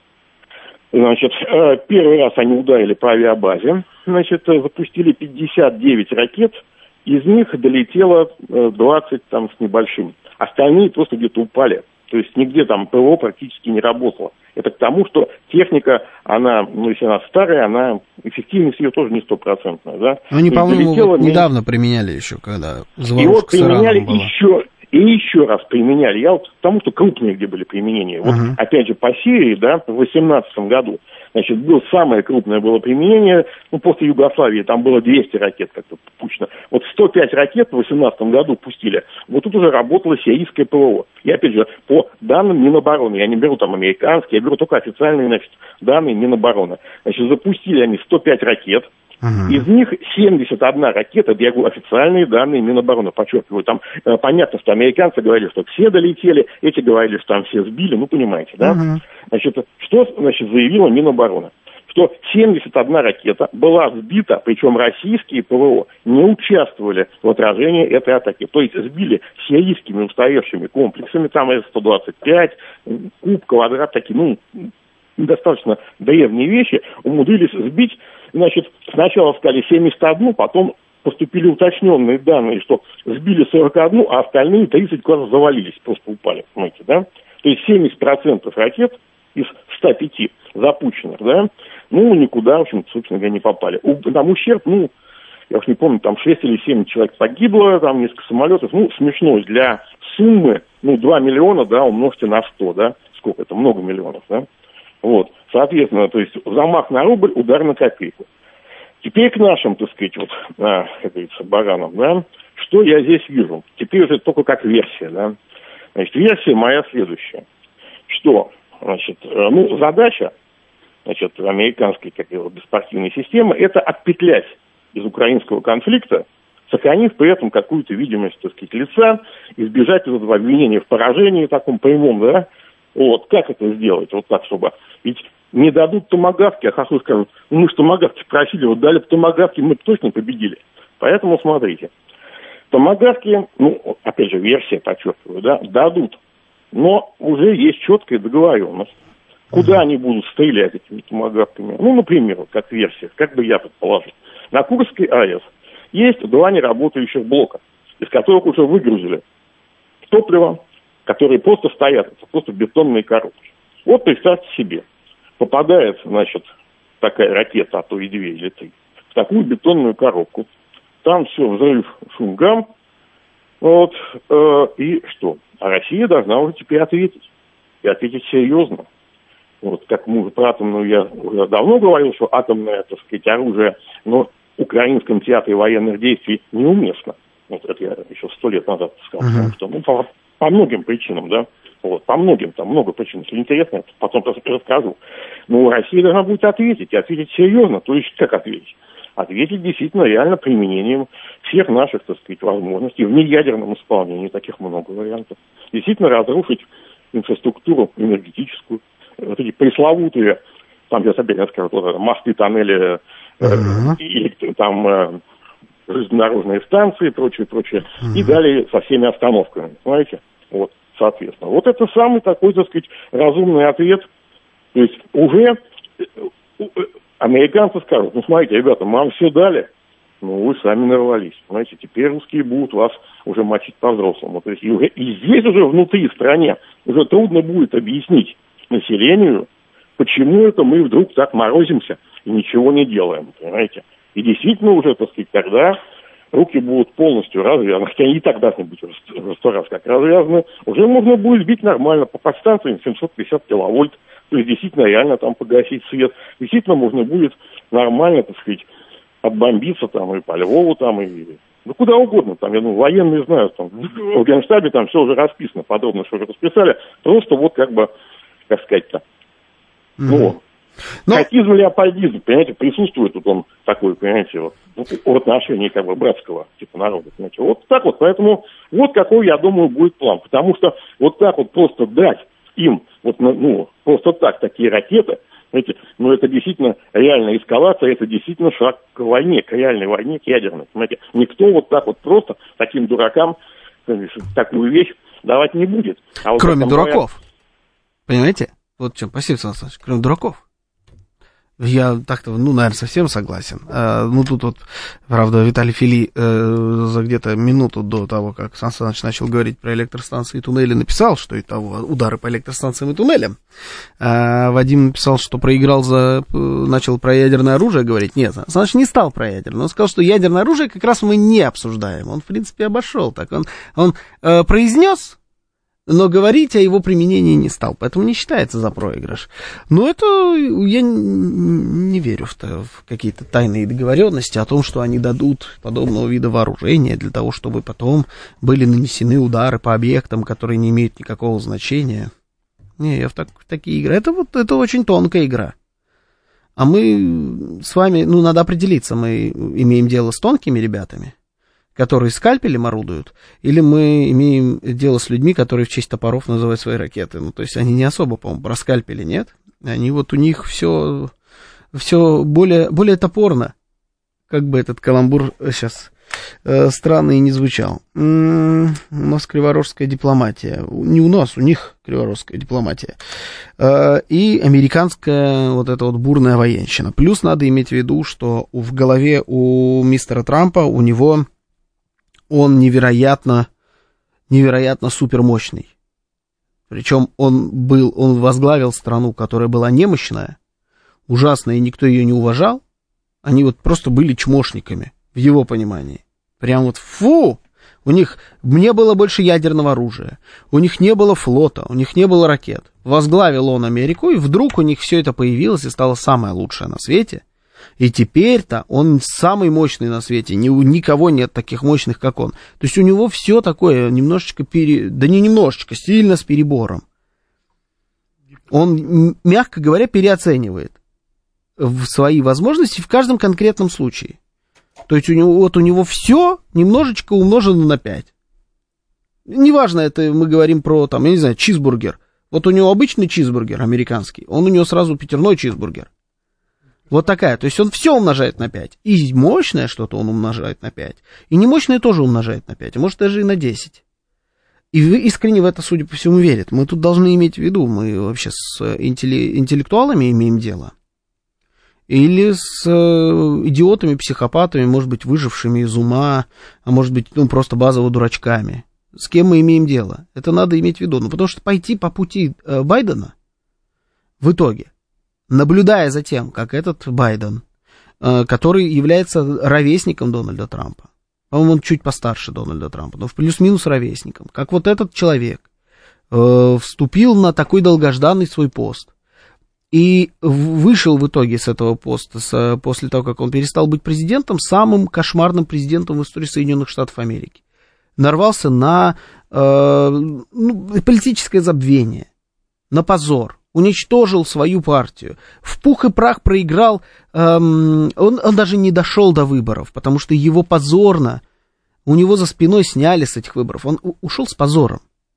Значит, первый раз они ударили по авиабазе, значит, запустили пятьдесят девять ракет, из них долетело двадцать там с небольшим. Остальные просто где-то упали. То есть нигде там ПВО практически не работало. Это к тому, что техника, она, ну, если она старая, она, эффективность ее тоже не стопроцентная, да. Ну, они, по-моему, вот недавно применяли еще, когда заварушка. И вот применяли еще, и еще раз применяли. Я вот к тому, что крупные где были применения. Вот, uh-huh. опять же, по Сирии, да, в восемнадцатом году, значит, было самое крупное было применение, ну, после Югославии, там было двести ракет, как-то пучно. Вот сто пять ракет в восемнадцатом году пустили. Вот тут уже работало сирийское ПВО. И, опять же, по данным Минобороны, я не беру там американские, я беру только официальные, значит, данные Минобороны. Значит, запустили они сто пять ракет. Uh-huh. Из них семьдесят одна ракета, я говорю, официальные данные Минобороны, подчеркиваю, там э, понятно, что американцы говорили, что все долетели, эти говорили, что там все сбили, ну, понимаете, да? Uh-huh. Значит, что, значит, заявила Минобороны? Что семьдесят одна ракета была сбита, причем российские ПВО не участвовали в отражении этой атаки. То есть сбили сирийскими устаревшими комплексами, там С сто двадцать пять, Куб, Квадрат, такие, ну, достаточно древние вещи, умудрились сбить, значит, сначала сказали семьдесят один, потом поступили уточненные данные, что сбили сорок один, а остальные тридцать куда-то завалились, просто упали, понимаете, да? То есть семьдесят процентов ракет из ста пяти запущенных, да, ну, никуда, в общем, собственно говоря, не попали. У, там ущерб, ну, я уж не помню, там шесть или семь человек погибло, там несколько самолетов, ну, смешно, для суммы, ну, два миллиона, да, умножьте на сто, да, сколько это, много миллионов, да, вот, соответственно, то есть замах на рубль, удар на копейку. Теперь к нашим, так сказать, вот, а, как говорится, баранам, да, что я здесь вижу? Теперь уже только как версия, да, значит, версия моя следующая, что, значит, ну, задача, значит, американской, как его, беспартийной системы, это отпетлять из украинского конфликта, сохранив при этом какую-то видимость, так сказать, лица, избежать этого обвинения в поражении таком прямом, да, вот, как это сделать, вот так, чтобы, ведь не дадут томагавки, а хохлы скажут, ну, мы же томагавки просили, вот дали бы томагавки, мы бы точно победили. Поэтому смотрите, томагавки, ну, опять же, версия, подчеркиваю, да, дадут, но уже есть четкая договоренность. Куда они будут стрелять этими томагавками? Ну, например, вот как версия, как бы я предположил. На Курской АЭС есть два неработающих блока, из которых уже выгрузили топливо, которые просто стоят, это просто бетонные коробки. Вот представьте себе, попадает, значит, такая ракета, а то и две или три, в такую бетонную коробку. Там все, взрыв, шум, гам. Вот, э, и что? А Россия должна уже теперь ответить. И ответить серьезно. Вот, как мы про атомную, я уже давно говорил, что атомное, так сказать, оружие, но в украинском театре военных действий неуместно. Вот это я еще сто лет назад сказал, uh-huh. потому что, ну, по, по многим причинам, да, вот, по многим, там много причин. Если интересно, я потом расскажу. Но Россия должна будет ответить, и ответить серьезно. То есть, как ответить? Ответить действительно реально применением всех наших, так сказать, возможностей, в неядерном исполнении, таких много вариантов. Действительно разрушить инфраструктуру энергетическую, вот эти пресловутые, там сейчас опять расскажут, вот, мосты, тоннели, uh-huh. и, и там э, железнодорожные станции и прочее, прочее, uh-huh. и далее со всеми остановками, понимаете? Вот, соответственно. Вот это самый такой, так сказать, разумный ответ. То есть уже американцы скажут, ну, смотрите, ребята, мы вам все дали, ну, вы сами нарвались, понимаете, теперь русские будут вас уже мочить по-взрослому. То есть и, уже, и здесь уже внутри страны уже трудно будет объяснить населению, почему это мы вдруг так морозимся и ничего не делаем, понимаете. И действительно уже, так сказать, тогда руки будут полностью развязаны, хотя и так должны быть уже сто раз как развязаны, уже можно будет бить нормально по подстанциям семьсот пятьдесят киловольт, то есть действительно реально там погасить свет, действительно можно будет нормально, так сказать, отбомбиться там и по Львову там, и ну куда угодно, там, я думаю, военные знают, там, в Генштабе там все уже расписано, подробно все уже расписали, просто вот как бы, как сказать-то, mm-hmm. ну, Но... Хатизм, леопольдизм, понимаете, присутствует тут он такой, понимаете, вот, в отношении как бы братского типа народа, понимаете, вот так вот, поэтому вот какой, я думаю, будет план, потому что вот так вот просто дать им, вот, ну, просто так такие ракеты, понимаете, ну, это действительно реальная эскалация, это действительно шаг к войне, к реальной войне, к ядерной, понимаете, никто вот так вот просто таким дуракам такую вещь давать не будет. А вот кроме дураков, говорят... понимаете, вот в чем, спасибо, Александр Александрович, кроме дураков. Я так-то, ну, наверное, совсем согласен. А, ну, тут вот, правда, Виталий Фили э, за где-то минуту до того, как Сан Саныч начал говорить про электростанции и туннели, написал, что и того, удары по электростанциям и туннелям. А Вадим написал, что проиграл за... начал про ядерное оружие говорить. Нет, Сан Саныч не стал про ядерное. Он сказал, что ядерное оружие как раз мы не обсуждаем. Он, в принципе, обошел так. Он, он э, произнес... но говорить о его применении не стал, поэтому не считается за проигрыш. Но это я не верю в, то, в какие-то тайные договоренности о том, что они дадут подобного вида вооружения для того, чтобы потом были нанесены удары по объектам, которые не имеют никакого значения. Не, я в, так, в такие игры. Это вот это очень тонкая игра. А мы с вами, ну, надо определиться, мы имеем дело с тонкими ребятами, которые скальпелем орудуют, или мы имеем дело с людьми, которые в честь топоров называют свои ракеты. Ну, то есть они не особо, по-моему, про скальпели, нет? Они вот у них все, все более, более топорно. Как бы этот каламбур сейчас э, странно и не звучал. М-м, у нас криворожская дипломатия. Не у нас, у них криворожская дипломатия. Э, и американская вот эта вот бурная военщина. Плюс надо иметь в виду, что в голове у мистера Трампа, у него, он невероятно, невероятно супермощный. Причем он был, он возглавил страну, которая была немощная, ужасная, и никто ее не уважал. Они вот просто были чмошниками, в его понимании. Прям вот фу! У них не было больше ядерного оружия, у них не было флота, у них не было ракет. Возглавил он Америку, и вдруг у них все это появилось и стало самое лучшее на свете. И теперь-то он самый мощный на свете, ни, никого нет таких мощных, как он. То есть у него все такое немножечко, пере... да не немножечко, сильно с перебором. Он, мягко говоря, переоценивает в свои возможности в каждом конкретном случае. То есть у него, вот у него все немножечко умножено на пять. Неважно, это мы говорим про, там, я не знаю, чизбургер. Вот у него обычный чизбургер американский, он у него сразу пятерной чизбургер. Вот такая, то есть он все умножает на пять. И мощное что-то он умножает на пять. И немощное тоже умножает на пять, а может даже и на десять. И вы искренне в это, судя по всему, верят. Мы тут должны иметь в виду, мы вообще с интелли- интеллектуалами имеем дело. Или с идиотами, психопатами, может быть, выжившими из ума, а может быть, ну, просто базово дурачками. С кем мы имеем дело? Это надо иметь в виду. Ну, потому что пойти по пути Байдена в итоге, наблюдая за тем, как этот Байден, который является ровесником Дональда Трампа, по-моему, он чуть постарше Дональда Трампа, но в плюс-минус ровесником, как вот этот человек э, вступил на такой долгожданный свой пост и вышел в итоге с этого поста, с, после того, как он перестал быть президентом, самым кошмарным президентом в истории Соединенных Штатов Америки. Нарвался на э, ну, политическое забвение, на позор. Уничтожил свою партию, в пух и прах проиграл, эм, он, он даже не дошел до выборов, потому что его позорно, у него за спиной сняли с этих выборов, он у, ушел с позором,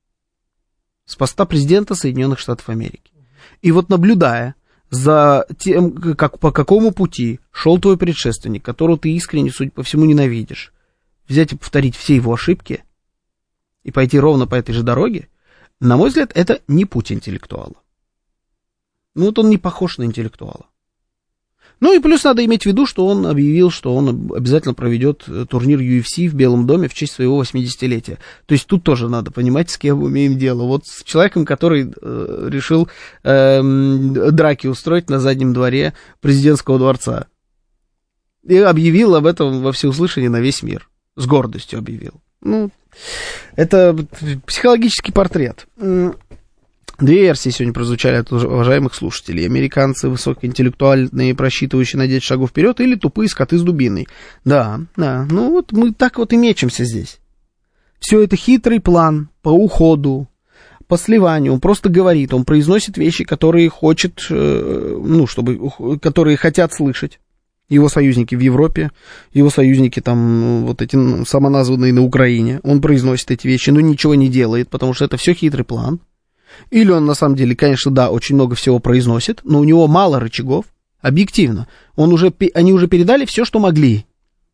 с поста президента Соединенных Штатов Америки. И вот наблюдая за тем, как, по какому пути шел твой предшественник, которого ты искренне, судя по всему, ненавидишь, взять и повторить все его ошибки и пойти ровно по этой же дороге, на мой взгляд, это не путь интеллектуала. Ну, вот он не похож на интеллектуала. Ну, и плюс надо иметь в виду, что он объявил, что он обязательно проведет турнир ю эф си в Белом доме в честь своего восьмидесятилетия. То есть тут тоже надо понимать, с кем мы имеем дело. Вот с человеком, который э, решил э, драки устроить на заднем дворе президентского дворца. И объявил об этом во всеуслышание на весь мир. С гордостью объявил. Ну, это психологический портрет. Две версии сегодня прозвучали от уважаемых слушателей. Американцы высокоинтеллектуальные, просчитывающие на десять шагов вперед, или тупые скоты с дубиной. Да, да, ну вот мы так вот и мечемся здесь. Все это хитрый план по уходу, по сливанию. Он просто говорит, он произносит вещи, которые хочет, ну, чтобы, которые хотят слышать его союзники в Европе, его союзники там, вот эти самоназванные на Украине. Он произносит эти вещи, но ничего не делает, потому что это все хитрый план. Или он, на самом деле, конечно, да, очень много всего произносит, но у него мало рычагов, объективно. Он уже, они уже передали все, что могли.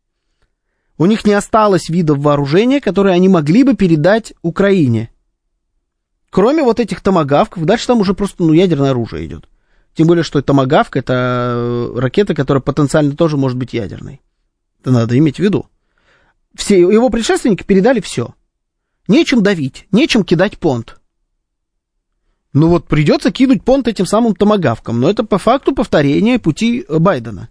У них не осталось видов вооружения, которые они могли бы передать Украине. Кроме вот этих томагавков, дальше там уже просто, ну, ядерное оружие идет. Тем более, что томагавк — это ракета, которая потенциально тоже может быть ядерной. Это надо иметь в виду. Все его предшественники передали все. Нечем давить, нечем кидать понт. Ну вот придется кинуть понт этим самым томагавкам, но это по факту повторение пути Байдена.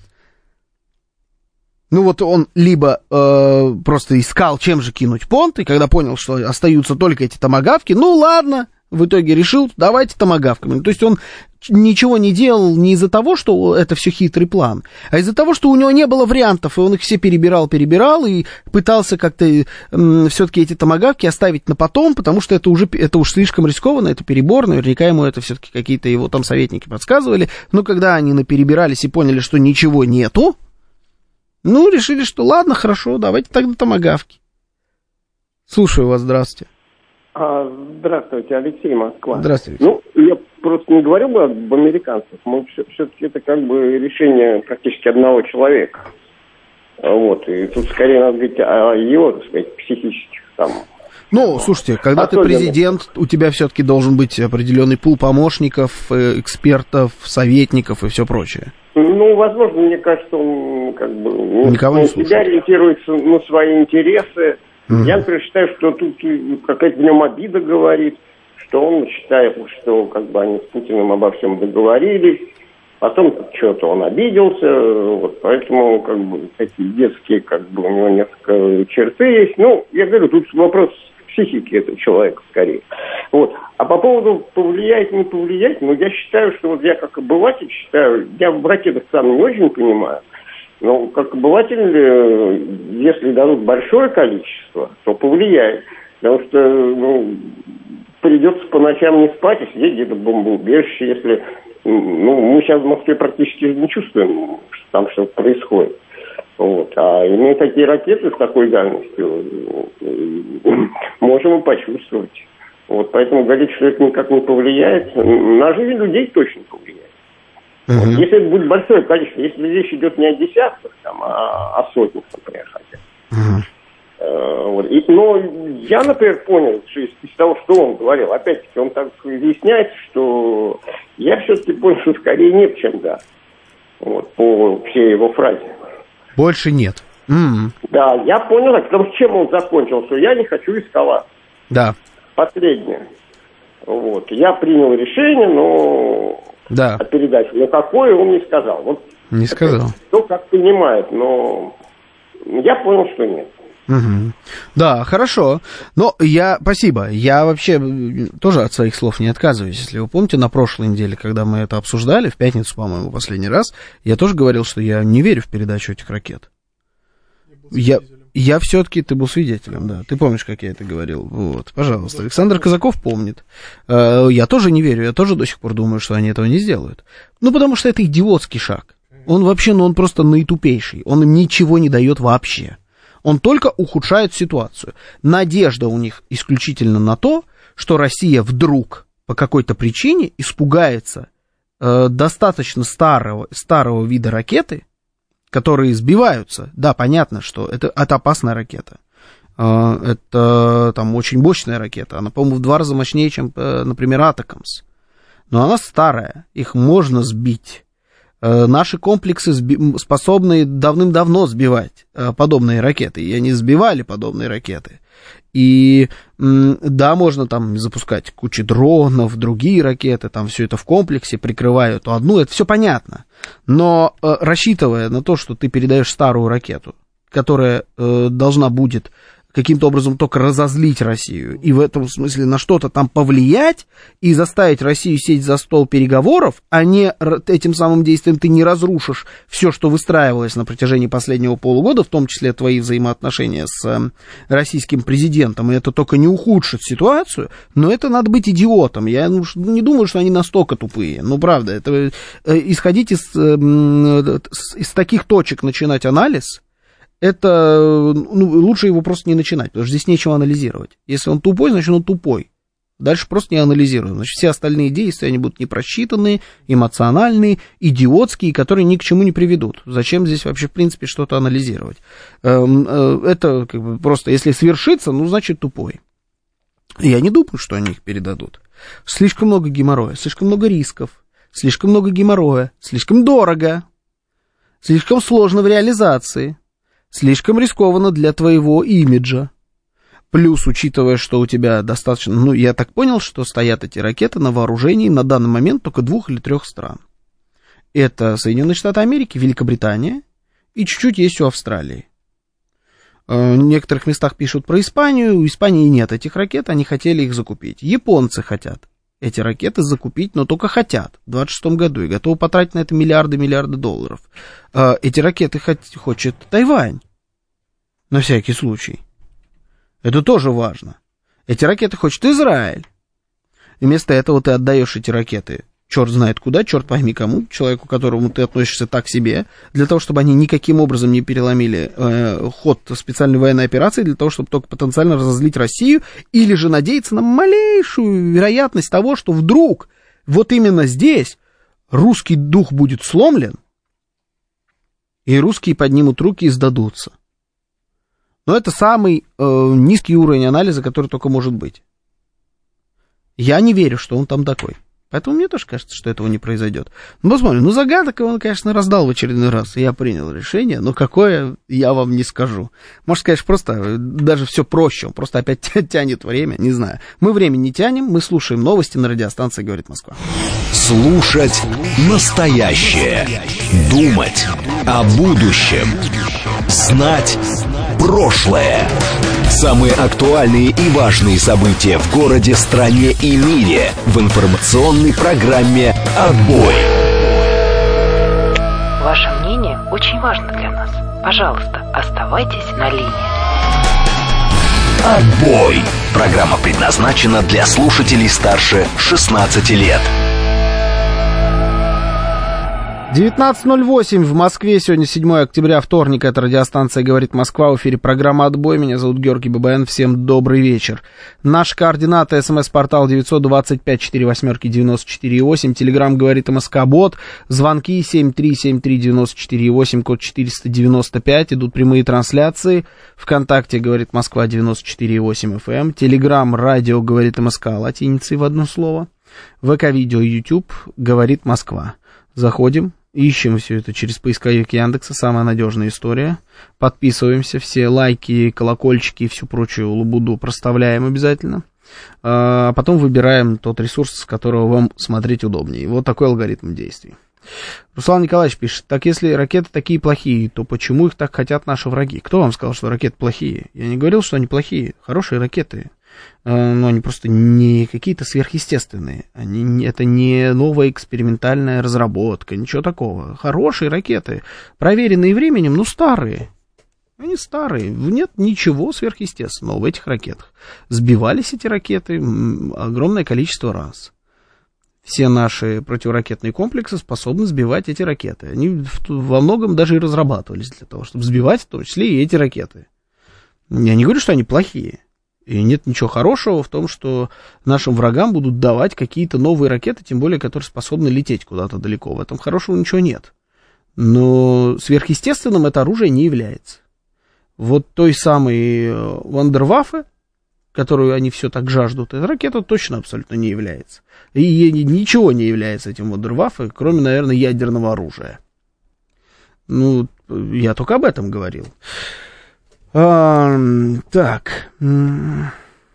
Ну вот он либо э, просто искал, чем же кинуть понт, и когда понял, что остаются только эти томагавки, ну ладно, в итоге решил, давайте томагавками. То есть он ничего не делал не из-за того, что это все хитрый план, а из-за того, что у него не было вариантов, и он их все перебирал, перебирал, и пытался как-то м, все-таки эти томагавки оставить на потом, потому что это уже, это уж слишком рискованно, это перебор, наверняка ему это все-таки какие-то его там советники подсказывали, но когда они наперебирались и поняли, что ничего нету, ну, решили, что ладно, хорошо, давайте тогда томагавки. Слушаю вас, здравствуйте. А, здравствуйте, Алексей, Москва. Здравствуйте. Ну, я просто не говорю бы об американцах. Мы все, все-таки это как бы решение практически одного человека. Вот, и тут скорее надо говорить о его, так сказать, психических там... Ну, слушайте, когда особенно... ты президент, у тебя все-таки должен быть определенный пул помощников, экспертов, советников и все прочее. Ну, возможно, мне кажется, он как бы Никого он не себя ориентируется на свои интересы. Угу. Я, например, считаю, что тут какая-то в нем обида говорит, что он считает, что как бы они с Путиным обо всем договорились. Потом что-то он обиделся, вот, поэтому как бы такие детские, как бы у него несколько черты есть. Ну, я говорю, тут вопрос психики этого человека скорее. Вот. А по поводу повлиять, не повлиять, ну, я считаю, что вот я как обыватель считаю, я в ракетах сам не очень понимаю, но как обыватель, если дадут большое количество, то повлияет. Потому что, ну, придется по ночам не спать и сидеть где-то в бомбоубежище, если... Ну, мы сейчас в Москве практически не чувствуем, что там что-то происходит. Вот. А имея такие ракеты с такой дальностью, можем и почувствовать. Вот. Поэтому говорить, что это никак не повлияет, на жизнь людей точно повлияет. Uh-huh. Вот. Если это будет большое количество, если речь идет не о десятках, там, а о сотнях, например, хотя. Uh-huh. Вот. И, но я, например, понял, что из, из того, что он говорил, опять-таки, он так изъясняет, что я все-таки понял, что скорее нет, чем да. Вот, по всей его фразе. Больше нет. Mm-hmm. Да, я понял, потому что чем он закончил, что я не хочу эскалации. Да. Последнее. Вот. Я принял решение, но да. о передаче. Но какое он не сказал. Вот, не сказал. Кто как понимает, но я понял, что нет. Угу. Да, хорошо. Но я, спасибо, я вообще тоже от своих слов не отказываюсь. Если вы помните, на прошлой неделе, когда мы это обсуждали, в пятницу, по-моему, последний раз, я тоже говорил, что я не верю в передачу этих ракет. Я, я все-таки, ты был свидетелем, да. Ты помнишь, как я это говорил? Вот, пожалуйста. Александр Казаков помнит. Я тоже не верю, я тоже до сих пор думаю, что они этого не сделают. Ну, потому что это идиотский шаг. Он вообще, ну, он просто наитупейший. Он им ничего не дает вообще. Он только ухудшает ситуацию. Надежда у них исключительно на то, что Россия вдруг по какой-то причине испугается э, достаточно старого, старого вида ракеты, которые сбиваются. Да, понятно, что это, это опасная ракета. Э, это там очень мощная ракета. Она, по-моему, в два раза мощнее, чем, э, например, Атакамс. Но она старая, их можно сбить. Наши комплексы способны давным-давно сбивать подобные ракеты, и они сбивали подобные ракеты. И да, можно там запускать кучу дронов, другие ракеты, там все это в комплексе прикрывают одну, это все понятно. Но рассчитывая на то, что ты передаешь старую ракету, которая должна будет каким-то образом только разозлить Россию, и в этом смысле на что-то там повлиять, и заставить Россию сесть за стол переговоров, а не этим самым действием ты не разрушишь все, что выстраивалось на протяжении последнего полугода, в том числе твои взаимоотношения с российским президентом, и это только не ухудшит ситуацию, но это надо быть идиотом. Я ну, не думаю, что они настолько тупые. Ну, правда, это исходить из, из таких точек начинать анализ, это, ну, лучше его просто не начинать, потому что здесь нечего анализировать. Если он тупой, значит, он тупой. Дальше просто не анализируем. Значит, все остальные действия, они будут непросчитанные, эмоциональные, идиотские, которые ни к чему не приведут. Зачем здесь вообще, в принципе, что-то анализировать? Это как бы просто, если свершится, ну, значит, тупой. Я не думаю, что они их передадут. Слишком много геморроя, слишком много рисков, слишком много геморроя, слишком дорого, слишком сложно в реализации. Слишком рискованно для твоего имиджа. Плюс, учитывая, что у тебя достаточно... Ну, я так понял, что стоят эти ракеты на вооружении на данный момент только двух или трех стран. Это Соединенные Штаты Америки, Великобритания и чуть-чуть есть у Австралии. В некоторых местах пишут про Испанию. У Испании нет этих ракет, они хотели их закупить. Японцы хотят эти ракеты закупить, но только хотят в двадцать шестом году и готовы потратить на это миллиарды-миллиарды долларов. Эти ракеты хочет Тайвань, на всякий случай. Это тоже важно. Эти ракеты хочет Израиль. И вместо этого ты отдаешь эти ракеты, черт знает куда, черт пойми кому, человеку, к которому ты относишься так себе, для того, чтобы они никаким образом не переломили э, ход специальной военной операции, для того, чтобы только потенциально разозлить Россию, или же надеяться на малейшую вероятность того, что вдруг вот именно здесь русский дух будет сломлен, И русские поднимут руки и сдадутся. Но это самый э, низкий уровень анализа, который только может быть. Я не верю, что он там такой. Поэтому мне тоже кажется, что этого не произойдет. Ну, посмотрим. Ну, загадок он, конечно, раздал в очередной раз. Я принял решение, но какое, я вам не скажу. Может, конечно, просто даже все проще. Он просто опять тянет время, не знаю. Мы время не тянем, мы слушаем новости на радиостанции «Говорит Москва». Слушать настоящее. Думать о будущем. Знать прошлое. Самые актуальные и важные события в городе, стране и мире в информационной программе «Отбой». Ваше мнение очень важно для нас. Пожалуйста, оставайтесь на линии. «Отбой». Программа предназначена для слушателей старше шестнадцати лет. девятнадцать ноль восемь в Москве, сегодня седьмое октября, вторник, это радиостанция «Говорит Москва», в эфире программа «Отбой», меня зовут Георгий Бабаян, всем добрый вечер. Наши координаты: смс-портал девять два пять четыре восемь девять четыре восемь, телеграмм «Говорит МСК-бот», звонки семь три семь три девять четыре восемь, код четыреста девяносто пять, идут прямые трансляции, ВКонтакте «Говорит Москва» девяносто четыре восемь эф эм, телеграмм «Радио Говорит МСК» латиницей в одно слово, ВК-видео, YouTube «Говорит Москва». Заходим. Ищем все это через поисковик Яндекса, самая надежная история. Подписываемся, все лайки, колокольчики и всю прочую лабуду проставляем обязательно. А потом выбираем тот ресурс, с которого вам смотреть удобнее. Вот такой алгоритм действий. Руслан Николаевич пишет: так если ракеты такие плохие, то почему их так хотят наши враги? Кто вам сказал, что ракеты плохие? Я не говорил, что они плохие. Хорошие ракеты. Но они просто не какие-то сверхъестественные. Они, это не новая экспериментальная разработка, ничего такого. Хорошие ракеты, проверенные временем, но старые. Они старые, нет ничего сверхъестественного в этих ракетах. Сбивались эти ракеты огромное количество раз. Все наши противоракетные комплексы способны сбивать эти ракеты. Они во многом даже и разрабатывались для того, чтобы сбивать в том числе и эти ракеты. Я не говорю, что они плохие. И нет ничего хорошего в том, что нашим врагам будут давать какие-то новые ракеты, тем более, которые способны лететь куда-то далеко. В этом хорошего ничего нет. Но сверхъестественным это оружие не является. Вот той самой Вандерваффе, которую они все так жаждут, эта ракета точно абсолютно не является. И ничего не является этим Вандерваффе, кроме, наверное, ядерного оружия. Ну, я только об этом говорил. А, так, а,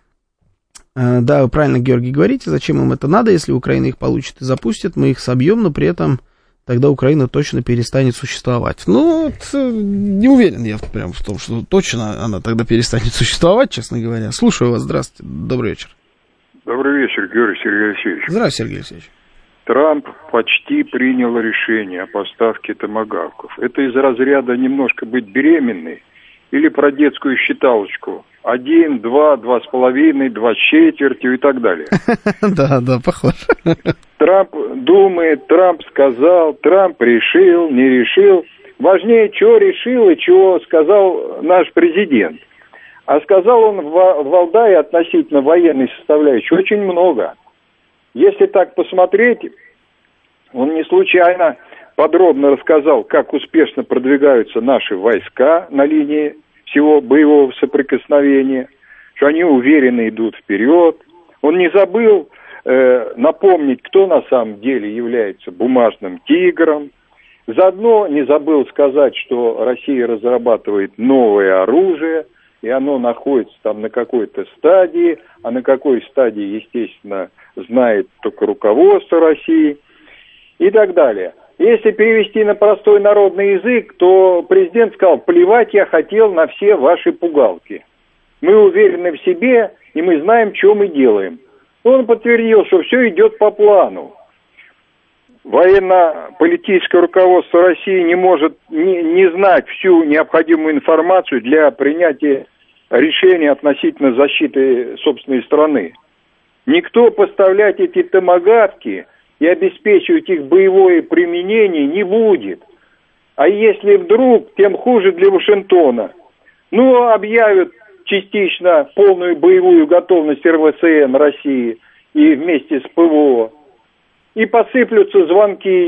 да, вы правильно, Георгий, говорите, зачем им это надо, если Украина их получит и запустит, мы их собьем, но при этом тогда Украина точно перестанет существовать. Ну, вот, не уверен я прям в том, что точно она тогда перестанет существовать, честно говоря. Слушаю вас, здравствуйте, добрый вечер. Добрый вечер, Георгий Сергей Алексеевич. Здравствуйте, Сергей Алексеевич. Трамп почти принял решение о поставке томагавков. Это из разряда немножко быть беременной. Или про детскую считалочку. Один, два, два с половиной, два с четвертью и так далее. Да, да, похоже. Трамп думает, Трамп сказал, Трамп решил, не решил. Важнее, что решил и чего сказал наш президент. А сказал он в Валдае относительно военной составляющей очень много. Если так посмотреть, он не случайно подробно рассказал, как успешно продвигаются наши войска на линии всего боевого соприкосновения, что они уверенно идут вперед. Он не забыл э, напомнить, кто на самом деле является бумажным тигром. Заодно не забыл сказать, что Россия разрабатывает новое оружие, и оно находится там на какой-то стадии, а на какой стадии, естественно, знает только руководство России и так далее. Если перевести на простой народный язык, то президент сказал: плевать я хотел на все ваши пугалки. Мы уверены в себе, и мы знаем, что мы делаем. Он подтвердил, что все идет по плану. Военно-политическое руководство России не может не, не знать всю необходимую информацию для принятия решения относительно защиты собственной страны. Никто поставлять эти томагавки и обеспечивать их боевое применение не будет. А если вдруг, тем хуже для Вашингтона. Ну, объявят частично полную боевую готовность эр вэ цэ эн России и вместе с пэ вэ о. И посыплются звонки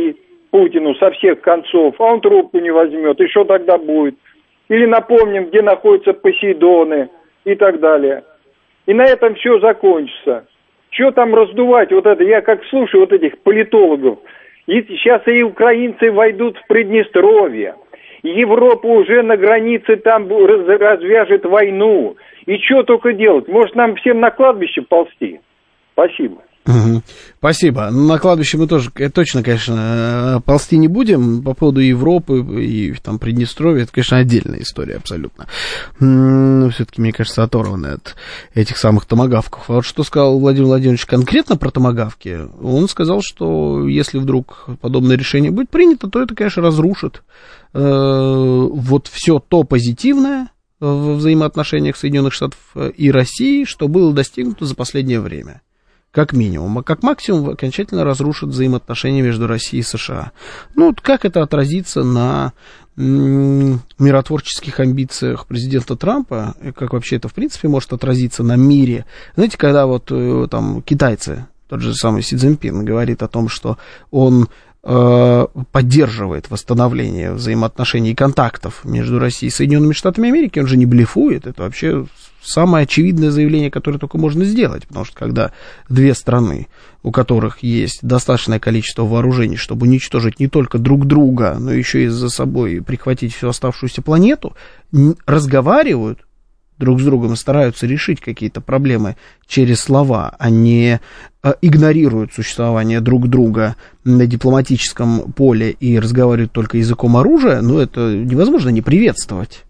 Путину со всех концов, а он трубку не возьмет, и что тогда будет? Или напомним, где находятся Посейдоны и так далее. И на этом все закончится. Что там раздувать вот это? Я как слушаю вот этих политологов. И сейчас и украинцы войдут в Приднестровье. Европа уже на границе там развяжет войну. И что только делать? Может, нам всем на кладбище ползти? Спасибо. Угу. Спасибо. На кладбище мы тоже точно, конечно, ползти не будем. По поводу Европы и там Приднестровья, это, конечно, отдельная история абсолютно. Но все-таки, мне кажется, оторванная от этих самых томагавков. А вот что сказал Владимир Владимирович конкретно про томагавки? Он сказал, что если вдруг подобное решение будет принято, то это, конечно, разрушит э, вот все то позитивное в взаимоотношениях Соединенных Штатов и России, что было достигнуто за последнее время. Как минимум, а как максимум окончательно разрушит взаимоотношения между Россией и США. Ну, вот как это отразится на м- миротворческих амбициях президента Трампа, и как вообще это, в принципе, может отразиться на мире. Знаете, когда вот там китайцы, тот же самый Си Цзиньпин говорит о том, что он э, поддерживает восстановление взаимоотношений и контактов между Россией и Соединенными Штатами Америки, он же не блефует, это вообще самое очевидное заявление, которое только можно сделать, потому что когда две страны, у которых есть достаточное количество вооружений, чтобы уничтожить не только друг друга, но еще и за собой прихватить всю оставшуюся планету, разговаривают друг с другом и стараются решить какие-то проблемы через слова, а не игнорируют существование друг друга на дипломатическом поле и разговаривают только языком оружия, ну, это невозможно не приветствовать.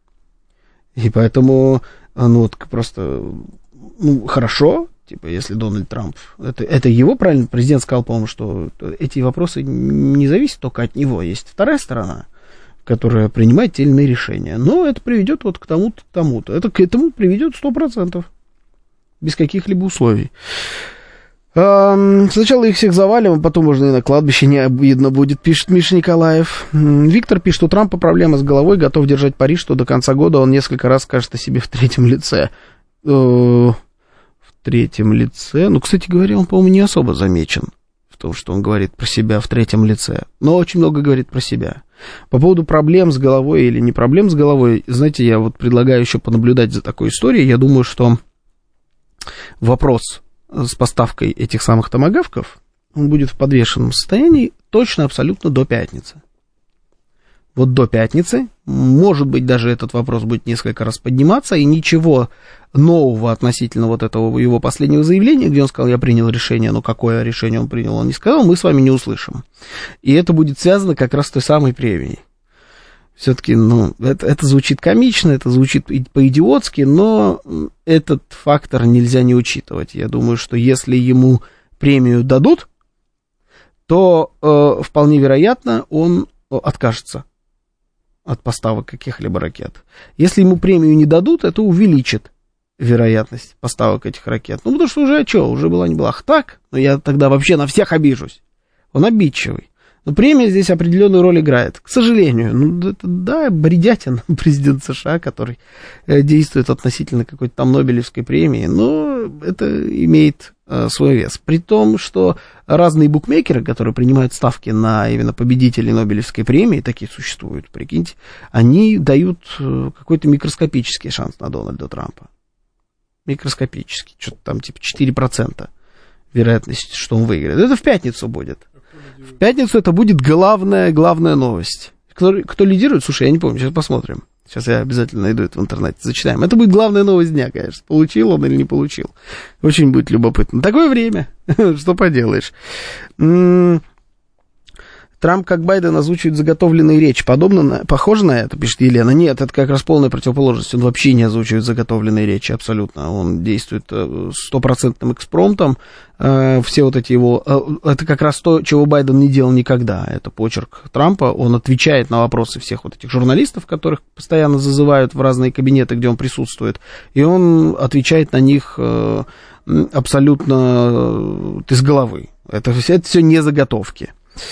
И поэтому, ну, вот просто, ну, хорошо, типа, если Дональд Трамп, это, это его, правильно, президент сказал, по-моему, что эти вопросы не зависят только от него, есть вторая сторона, которая принимает те или иные решения, но это приведет вот к тому-то, к тому-то, это к этому приведет сто процентов, без каких-либо условий. Сначала их всех завалим, а потом можно и на кладбище не обидно будет, пишет Миша Николаев. Виктор пишет, у Трампа проблема с головой, готов держать пари, что до конца года он несколько раз скажет о себе в третьем лице. В третьем лице? Ну, кстати говоря, он, по-моему, не особо замечен в том, что он говорит про себя в третьем лице, но очень много говорит про себя. По поводу проблем с головой или не проблем с головой, знаете, я вот предлагаю еще понаблюдать за такой историей. Я думаю, что вопрос с поставкой этих самых томагавков, он будет в подвешенном состоянии точно абсолютно до пятницы. Вот до пятницы, может быть, даже этот вопрос будет несколько раз подниматься, и ничего нового относительно вот этого его последнего заявления, где он сказал, я принял решение, но какое решение он принял, он не сказал, мы с вами не услышим. И это будет связано как раз с той самой премией. Все-таки, ну, это, это звучит комично, это звучит по-идиотски, но этот фактор нельзя не учитывать. Я думаю, что если ему премию дадут, то э, вполне вероятно он откажется от поставок каких-либо ракет. Если ему премию не дадут, это увеличит вероятность поставок этих ракет. Ну, потому что уже, что, уже была не была. Ах, так? Но я тогда вообще на всех обижусь. Он обидчивый. Но премия здесь определенную роль играет. К сожалению, ну, это, да, бредятин президент США, который э, действует относительно какой-то там Нобелевской премии, но это имеет э, свой вес. При том, что разные букмекеры, которые принимают ставки на именно победителей Нобелевской премии, такие существуют, прикиньте, они дают э, какой-то микроскопический шанс на Дональда Трампа. Микроскопический, что-то там типа четыре процента вероятность, что он выиграет. Это в пятницу будет. В пятницу это будет главная, главная новость. Кто, кто лидирует? Слушай, я не помню, сейчас посмотрим. Сейчас я обязательно найду это в интернете, зачитаем. Это будет главная новость дня, конечно. Получил он или не получил. Очень будет любопытно. Такое время. Что поделаешь. Трамп, как Байден, озвучивает заготовленные речи. Подобно на, похоже на это, пишет Елена. Нет, это как раз полная противоположность. Он вообще не озвучивает заготовленные речи, абсолютно. Он действует стопроцентным экспромтом. Все вот эти его... Это как раз то, чего Байден не делал никогда. Это почерк Трампа. Он отвечает на вопросы всех вот этих журналистов, которых постоянно зазывают в разные кабинеты, где он присутствует. И он отвечает на них абсолютно из головы. Это, это все не заготовки.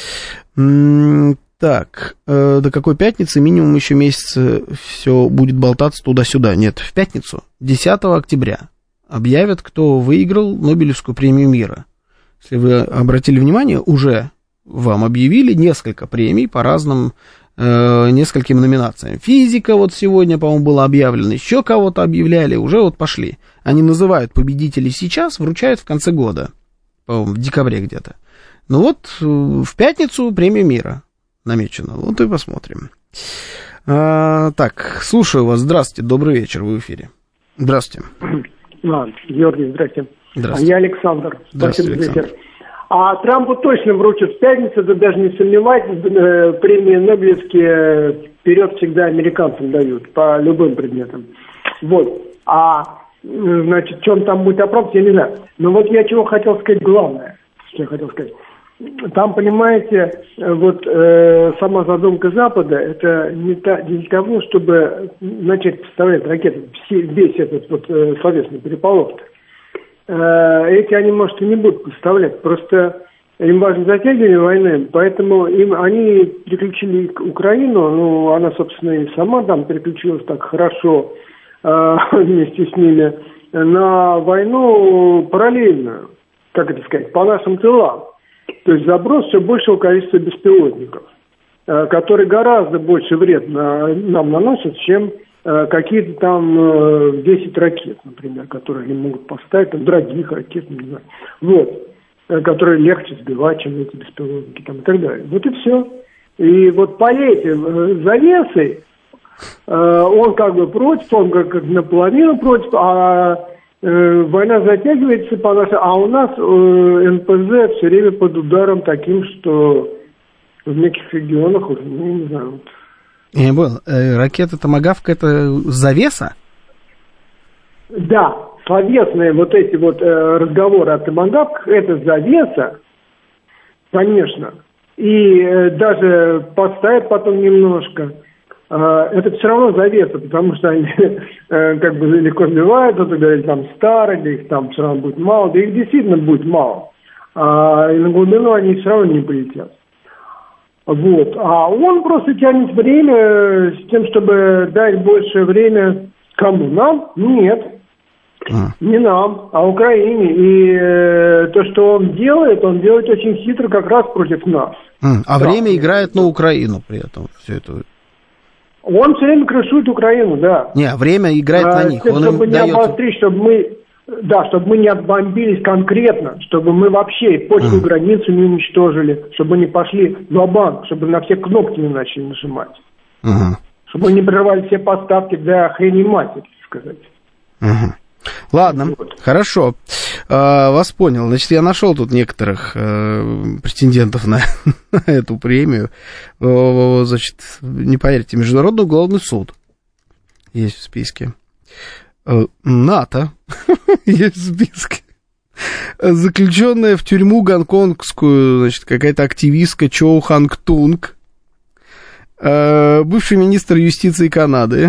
Так, э, до какой пятницы? Минимум еще месяц все будет болтаться туда-сюда. Нет, в пятницу, десятого октября, объявят, кто выиграл Нобелевскую премию мира. Если вы обратили внимание, уже вам объявили несколько премий по разным, э, нескольким номинациям. Физика вот сегодня, по-моему, была объявлена, еще кого-то объявляли, уже вот пошли. Они называют победителей сейчас, вручают в конце года, по-моему, в декабре где-то. Ну вот, в пятницу премия мира намечена, вот и посмотрим. А, так, слушаю вас, здравствуйте, добрый вечер, вы в эфире. Здравствуйте. А, Георгий, здрасте. Здравствуйте. Я Александр. Здравствуйте, Спасибо, Александр. вечер. А Трампу точно вручат в пятницу, да даже не сомневайтесь, э, премии Нобелевские вперед всегда американцам дают по любым предметам. Вот. А, значит, что он там будет оправдывать, я не знаю. Но вот я чего хотел сказать главное, что я хотел сказать. Там, понимаете, вот э, сама задумка Запада, это не, та, не для того, чтобы начать поставлять ракеты, все, весь этот вот э, словесный переполох-то. Эти они, может, и не будут поставлять, просто им важно затягивание войны, поэтому им, они переключили Украину, ну, она, собственно, и сама там переключилась так хорошо э, вместе с ними, на войну параллельную, как это сказать, по нашим тылам. То есть заброс все большего количества беспилотников, э, которые гораздо больше вред на, нам наносят, чем какие-то там э, десять ракет, например, которые они могут поставить, там, дорогих ракет, не знаю, вот, э, которые легче сбивать, чем эти беспилотники, там, и так далее. Вот и все. И вот по этим э, завесой э, он как бы против, он как, как наполовину против, а э, война затягивается, по нашей, а у нас э, эн пэ зэ все время под ударом таким, что в неких регионах уже, ну, не знаю, вот. Я не понял, э, ракета Томагавк это завеса? Да, словесные вот эти вот э, разговоры о Томагавках, это завеса, конечно. И э, даже поставят потом немножко, э, это все равно завеса, потому что они э, как бы легко сбиваются, то говорят, там старые, да их там все равно будет мало, да их действительно будет мало. А, и на глубину они все равно не полетят. Вот. А он просто тянет время с тем, чтобы дать больше время кому? Нам? Нет. А. Не нам, а Украине. И э, то, что он делает, он делает очень хитро как раз против нас. А, а да. время играет на Украину при этом. Все это. Он все время крышует Украину, да. Не, время играет а, на них. Он чтобы им не дает... обострить, чтобы мы... Да, чтобы мы не отбомбились конкретно, чтобы мы вообще польскую uh-huh. границу не уничтожили, чтобы не пошли в банк, чтобы на все кнопки не начали нажимать. Uh-huh. Чтобы не прервали все поставки для хрени матери, так сказать. Uh-huh. Ладно, вот. Хорошо. А, вас понял. Значит, я нашел тут некоторых э, претендентов на, на эту премию. О, значит, не поверите, Международный уголовный суд есть в списке. НАТО есть в списке. Заключенная в тюрьму гонконгскую, значит, какая-то активистка Чоу Ханг Тунг, бывший министр юстиции Канады,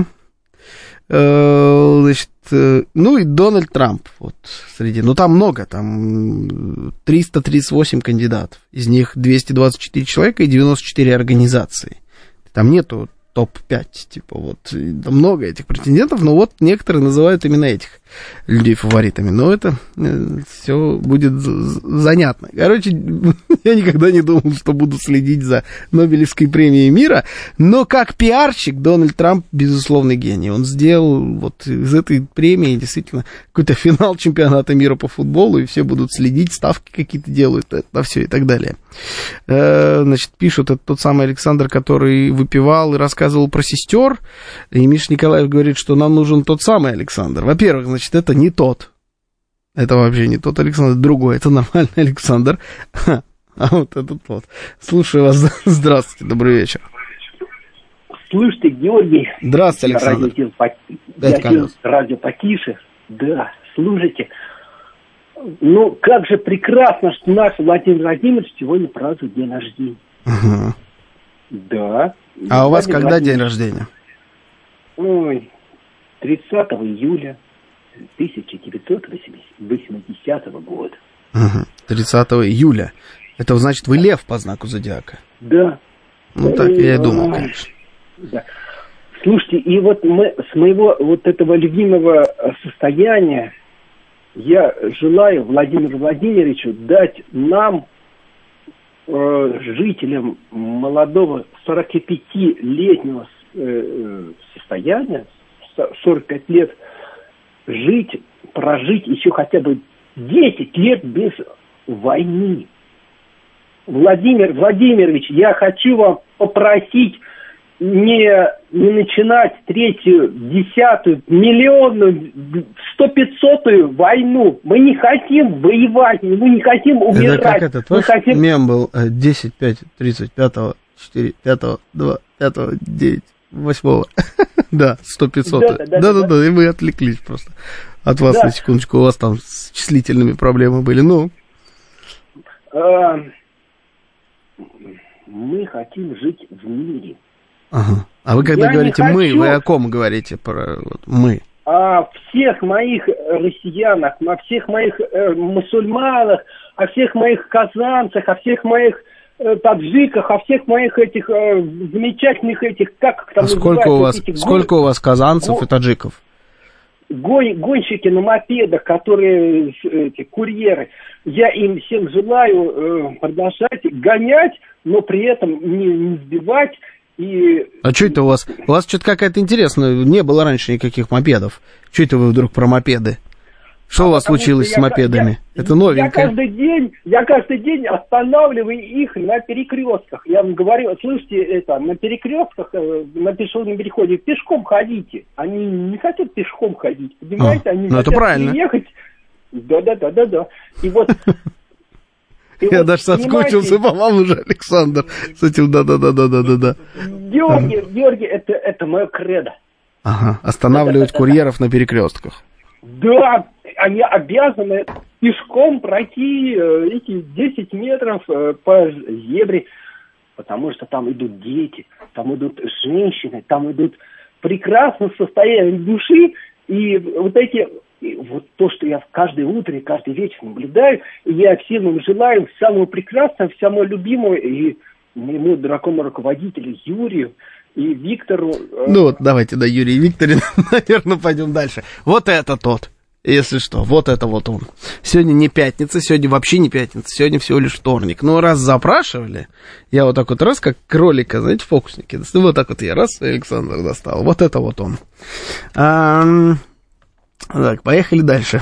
значит, ну и Дональд Трамп, вот, среди, ну там много, там триста тридцать восемь кандидатов, из них двести двадцать четыре человека и девяносто четыре организации, там нету топ пять, типа, вот, там много этих претендентов, но вот некоторые называют именно этих людей фаворитами, но это э, все будет занятно. Короче, я никогда не думал, что буду следить за Нобелевской премией мира, но как пиарщик Дональд Трамп, безусловный гений. Он сделал вот из этой премии действительно какой-то финал чемпионата мира по футболу, и все будут следить, ставки какие-то делают на все и так далее. Э, значит, пишут, это тот самый Александр, который выпивал и рассказывал про сестер, и Миша Николаев говорит, что нам нужен тот самый Александр. Во-первых, значит, это не тот. Это вообще не тот Александр, другой. Это нормальный Александр. А вот этот вот. Слушаю вас. Здравствуйте, добрый вечер. Слышите, Георгий? Здравствуйте, Александр. Радио, радио, радио потише. Да, слушайте. Ну, как же прекрасно, что наш Владимир Владимирович сегодня празднует день рождения. Угу. Да. А у вас когда день рождения? Ой, тридцатого июля тысяча девятьсот восьмидесятого года. Угу. тридцатого июля. Это значит, вы лев по знаку зодиака? Да. Ну, так я и думал, конечно. Да. Слушайте, и вот мы с моего вот этого любимого состояния я желаю Владимиру Владимировичу дать нам э, жителям молодого сорокапятилетнего э, состояния, сорок пять лет, жить, прожить еще хотя бы десять лет без войны. Владимир Владимирович, я хочу вам попросить не, не начинать третью, десятую, миллионную, сто пятьсотую войну. Мы не хотим воевать, мы не хотим умирать. Это как этот мы ваш хотим... мем был десять, пять, тридцать, пятого, четыре, пятого, два, пятого, девять, восьмого. Да, сто, пятьсот. Да-да-да, и мы отвлеклись просто от вас на секундочку. У вас там с числительными проблемы были. Ну? Мы хотим жить в мире. Ага. А вы когда Я говорите «мы», хочу... вы о ком говорите? Про вот, «мы»? О всех моих россиянах, о всех моих э, мусульманах, о всех моих казанцах, о всех моих э, таджиках, о всех моих этих э, замечательных этих, как там а сколько у вас, этих, сколько гон... у вас казанцев гон... и таджиков? Гон... Гонщики на мопедах, которые эти, курьеры. Я им всем желаю э, продолжать гонять, но при этом не, не сбивать. И... А что это у вас? У вас что-то какая-то интересная. Не было раньше никаких мопедов. Что это вы вдруг про мопеды? Что а у вас случилось с мопедами? Я, это новенькое. Я каждый день, я каждый день останавливаю их на перекрестках. Я вам говорю, слышите, это на перекрестках, на пешеходном переходе пешком ходите. Они не хотят пешком ходить, понимаете? А, Они ну хотят это правильно. Ехать. Да, да, да, да, да. И вот. И Я вот, даже соскучился по вам уже, Александр, с этим да-да-да-да-да-да. Георгий, ага. Георгий, это, это мое кредо. Ага, останавливать да, курьеров да, да. на перекрестках. Да, они обязаны пешком пройти э, эти десять метров э, по зебре, потому что там идут дети, там идут женщины, там идут прекрасное состояние души, и вот эти... И вот то, что я каждое утро и каждый вечер наблюдаю, и я всем им желаю самого прекрасного, самого любимого, и моему дорогому руководителю Юрию и Виктору. Ну вот, давайте, да, Юрий и Викторин, наверное, пойдем дальше. Вот это тот, если что, вот это вот он. Сегодня не пятница, сегодня вообще не пятница, сегодня всего лишь вторник. Но раз запрашивали, я вот так вот раз, как кролика, знаете, фокусники, вот так вот я раз, Александр достал, вот это вот он. А... Так, поехали дальше.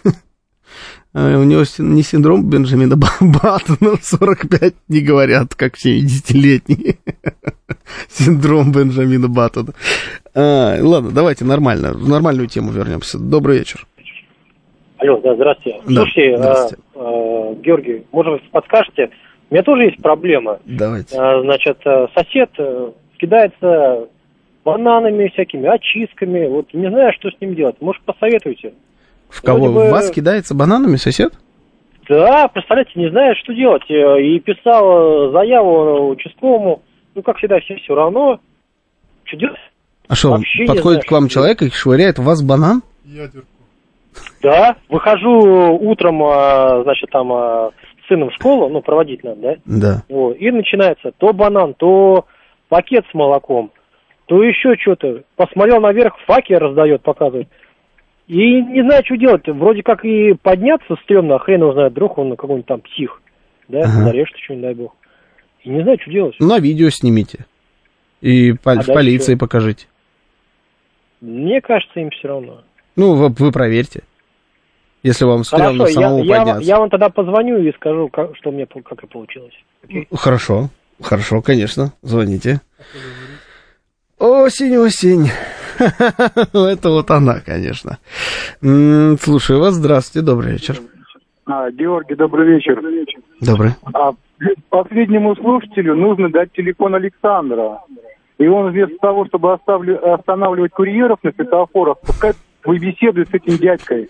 У него не синдром Бенджамина Баттона, сорок пять не говорят, как семидесятилетний. Синдром Бенджамина Баттона. А, ладно, давайте нормально, в нормальную тему вернемся. Добрый вечер. Алло, да, здравствуйте. Да, слушайте, здравствуйте. А, а, Георгий, может, вы подскажете? У меня тоже есть проблема. Давайте. А, значит, сосед кидается... бананами всякими, очистками. Вот не знаю, что с ним делать. Может, посоветуйте? В кого? Бы... В вас кидается бананами сосед? Да, представляете, не знаю, что делать. И писал заяву участковому. Ну, как всегда, все все равно. Что делать? А что, Вообще подходит знаю, к вам человек и швыряет в вас банан? Ядерку. Да, выхожу утром, значит, там с сыном в школу, ну, проводить надо, да? Да. Вот, и начинается то банан, то пакет с молоком. То еще что-то. Посмотрел наверх, факел раздает, показывает. И не знаю, что делать. Вроде как и подняться стрёмно, а хрен его знает, вдруг он какой-нибудь там псих. Да, ага. Нарежет что-нибудь, дай бог. И не знаю, что делать. На видео снимите. И по- а в полиции что? Покажите. Мне кажется, им все равно. Ну, вы, вы проверьте. Если вам стрёмно самому я, подняться. Я, я вам тогда позвоню и скажу, как, что у меня как и получилось. Okay? Хорошо, хорошо, конечно. Звоните. Осень, осень. Это вот она, конечно. Слушаю вас. Здравствуйте, добрый вечер. А, Георгий, добрый вечер. Добрый. А, последнему слушателю нужно дать телефон Александра. И он вместо того, чтобы оставлю, останавливать курьеров на светофорах, пускай вы беседуете с этим дядькой.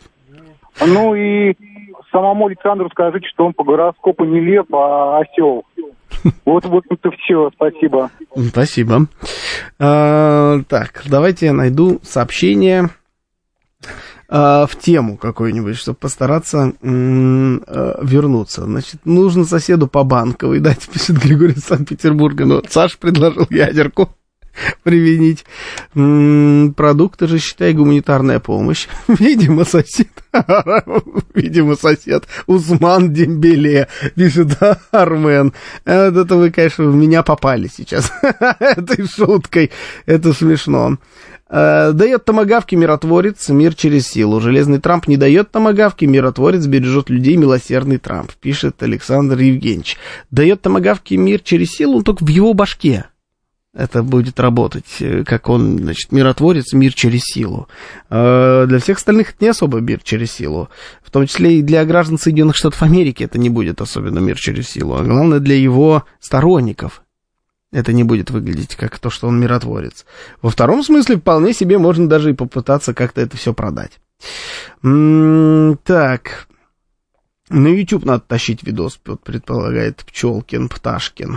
Ну и самому Александру скажите, что он по гороскопу не лев, а осел. Вот, вот это все, спасибо. Спасибо. А, так, давайте я найду сообщение а, в тему какую-нибудь, чтобы постараться м- а, вернуться. Значит, нужно соседу по Банковой дать, пишет Григорий из Санкт-Петербурга. Но Саша предложил ядерку. применить. М-м, продукты же, считай, гуманитарная помощь. Видимо, сосед, видимо, сосед Усман Дембеле, пишет Армен. Это вы, конечно, в меня попали сейчас этой шуткой. Это смешно. Дает томагавки миротворец, мир через силу. Железный Трамп не дает томагавки, миротворец бережет людей, милосердный Трамп, пишет Александр Евгеньевич. Дает томагавки мир через силу, он только в его башке. Это будет работать, как он, значит, миротворец, мир через силу. Для всех остальных это не особо мир через силу. В том числе и для граждан Соединенных Штатов Америки это не будет особенно мир через силу. А главное, для его сторонников это не будет выглядеть как то, что он миротворец. Во втором смысле вполне себе можно даже и попытаться как-то это все продать. М-м- так, на YouTube надо тащить видос, предполагает Пчелкин, Пташкин.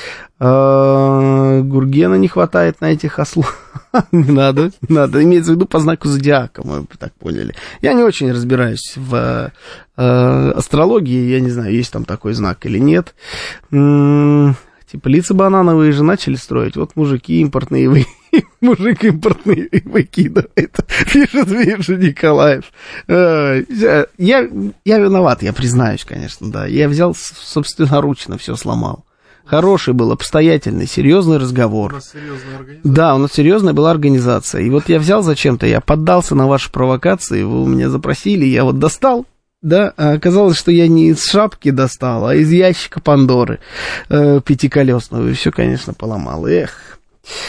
А- Гургена не хватает на этих ослов. Не надо, не надо. Имеется в виду по знаку зодиака, мы так поняли. Я не очень разбираюсь в э- астрологии, я не знаю, есть там такой знак или нет. М- Типа лица банановые же начали строить. Вот мужики импортные, вы... мужик импортный выкидывает. Пишет Миша Николаев. Я, я виноват, я признаюсь, конечно, да. Я взял собственноручно, все сломал. Хороший был, обстоятельный, серьезный разговор. У нас серьезная организация. Да, у нас серьезная была организация. И вот я взял зачем-то, я поддался на ваши провокации, вы у меня запросили, я вот достал. Да, а оказалось, что я не из шапки достал, а из ящика Пандоры э, пятиколесного, и все, конечно, поломал. Эх,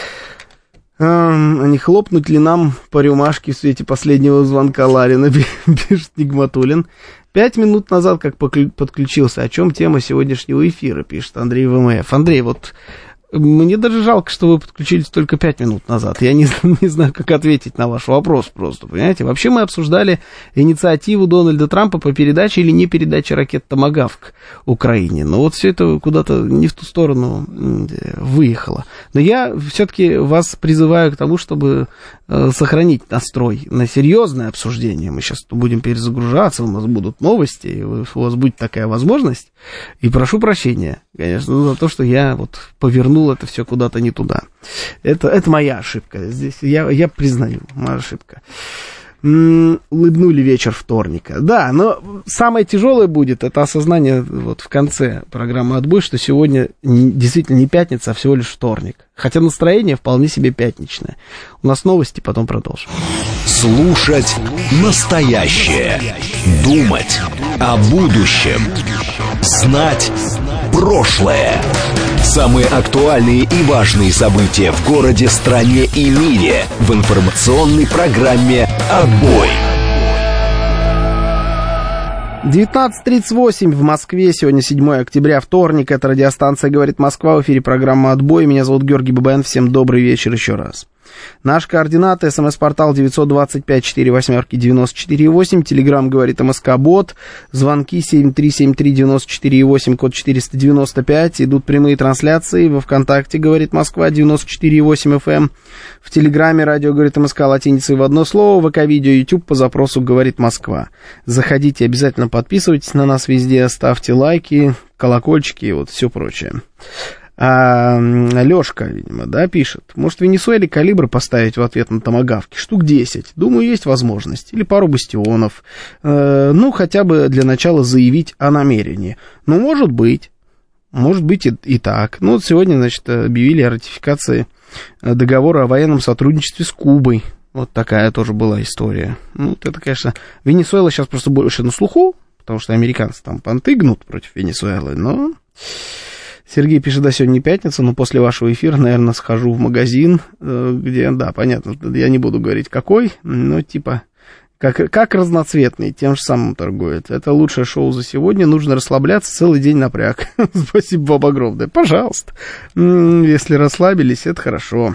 э, а не хлопнуть ли нам по рюмашке в свете последнего звонка Ларина, пишет Нигматуллин. Пять минут назад, как подключился, о чем тема сегодняшнего эфира, пишет Андрей ВМФ. Андрей, вот мне даже жалко, что вы подключились только пять минут назад. Я не, не знаю, как ответить на ваш вопрос просто, понимаете? Вообще мы обсуждали инициативу Дональда Трампа по передаче или не передаче ракет «Томагавк» Украине. Но вот все это куда-то не в ту сторону выехало. Но я все-таки вас призываю к тому, чтобы сохранить настрой на серьезное обсуждение. Мы сейчас будем перезагружаться, у нас будут новости, у вас будет такая возможность. И прошу прощения, конечно, за то, что я вот повернул это все куда-то не туда. Это, это моя ошибка. Здесь я, я признаю, моя ошибка. М-м, улыбнули вечер вторника. Да, но самое тяжелое будет это осознание вот в конце программы «Отбой», что сегодня не, действительно не пятница, а всего лишь вторник. Хотя настроение вполне себе пятничное. У нас новости, потом продолжим. Слушать настоящее. Думать о будущем. Знать прошлое. Самые актуальные и важные события в городе, стране и мире в информационной программе «Отбой». девятнадцать тридцать восемь в Москве. Сегодня седьмое октября, вторник. Это радиостанция «Говорит Москва». В эфире программа «Отбой». Меня зовут Георгий Бабаян. Всем добрый вечер еще раз. Наш координаты: смс-портал девятьсот двадцать пять сорок восемь девяносто четыре восемь, телеграмм говорит МСК-бот, звонки семь три семь три девяносто четыре восемь, код четыреста девяносто пять, идут прямые трансляции во ВКонтакте говорит Москва девяносто четыре восемь эф эм, в телеграме радио говорит МСК латиницей в одно слово, ВК-видео, YouTube по запросу говорит Москва. Заходите, обязательно подписывайтесь на нас везде, ставьте лайки, колокольчики и вот все прочее. А Лёшка, видимо, да, пишет. Может, в Венесуэле калибр поставить в ответ на томагавки? Штук десять. Думаю, есть возможность. Или пару бастионов. Э, ну, хотя бы для начала заявить о намерении. Ну, может быть. Может быть и, и так. Ну, вот сегодня, значит, объявили о ратификации договора о военном сотрудничестве с Кубой. Вот такая тоже была история. Ну, вот это, конечно, Венесуэла сейчас просто больше на слуху, потому что американцы там понты гнут против Венесуэлы, но... Сергей пишет, да, сегодня не пятница, но после вашего эфира, наверное, схожу в магазин, где, да, понятно, я не буду говорить какой, но типа, как, как разноцветный, тем же самым торгует. Это лучшее шоу за сегодня, нужно расслабляться, целый день напряг. Спасибо вам огромное. Пожалуйста. Если расслабились, это хорошо.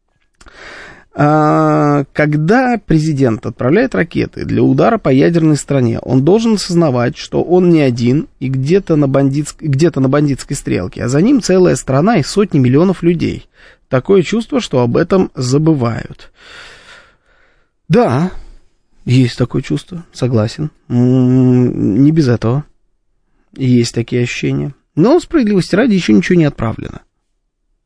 Когда президент отправляет ракеты для удара по ядерной стране, он должен осознавать, что он не один и где-то на, бандитск... где-то на бандитской стрелке, а за ним целая страна и сотни миллионов людей. Такое чувство, что об этом забывают. Да, есть такое чувство, согласен. Не без этого. Есть такие ощущения. Но, справедливости ради, еще ничего не отправлено.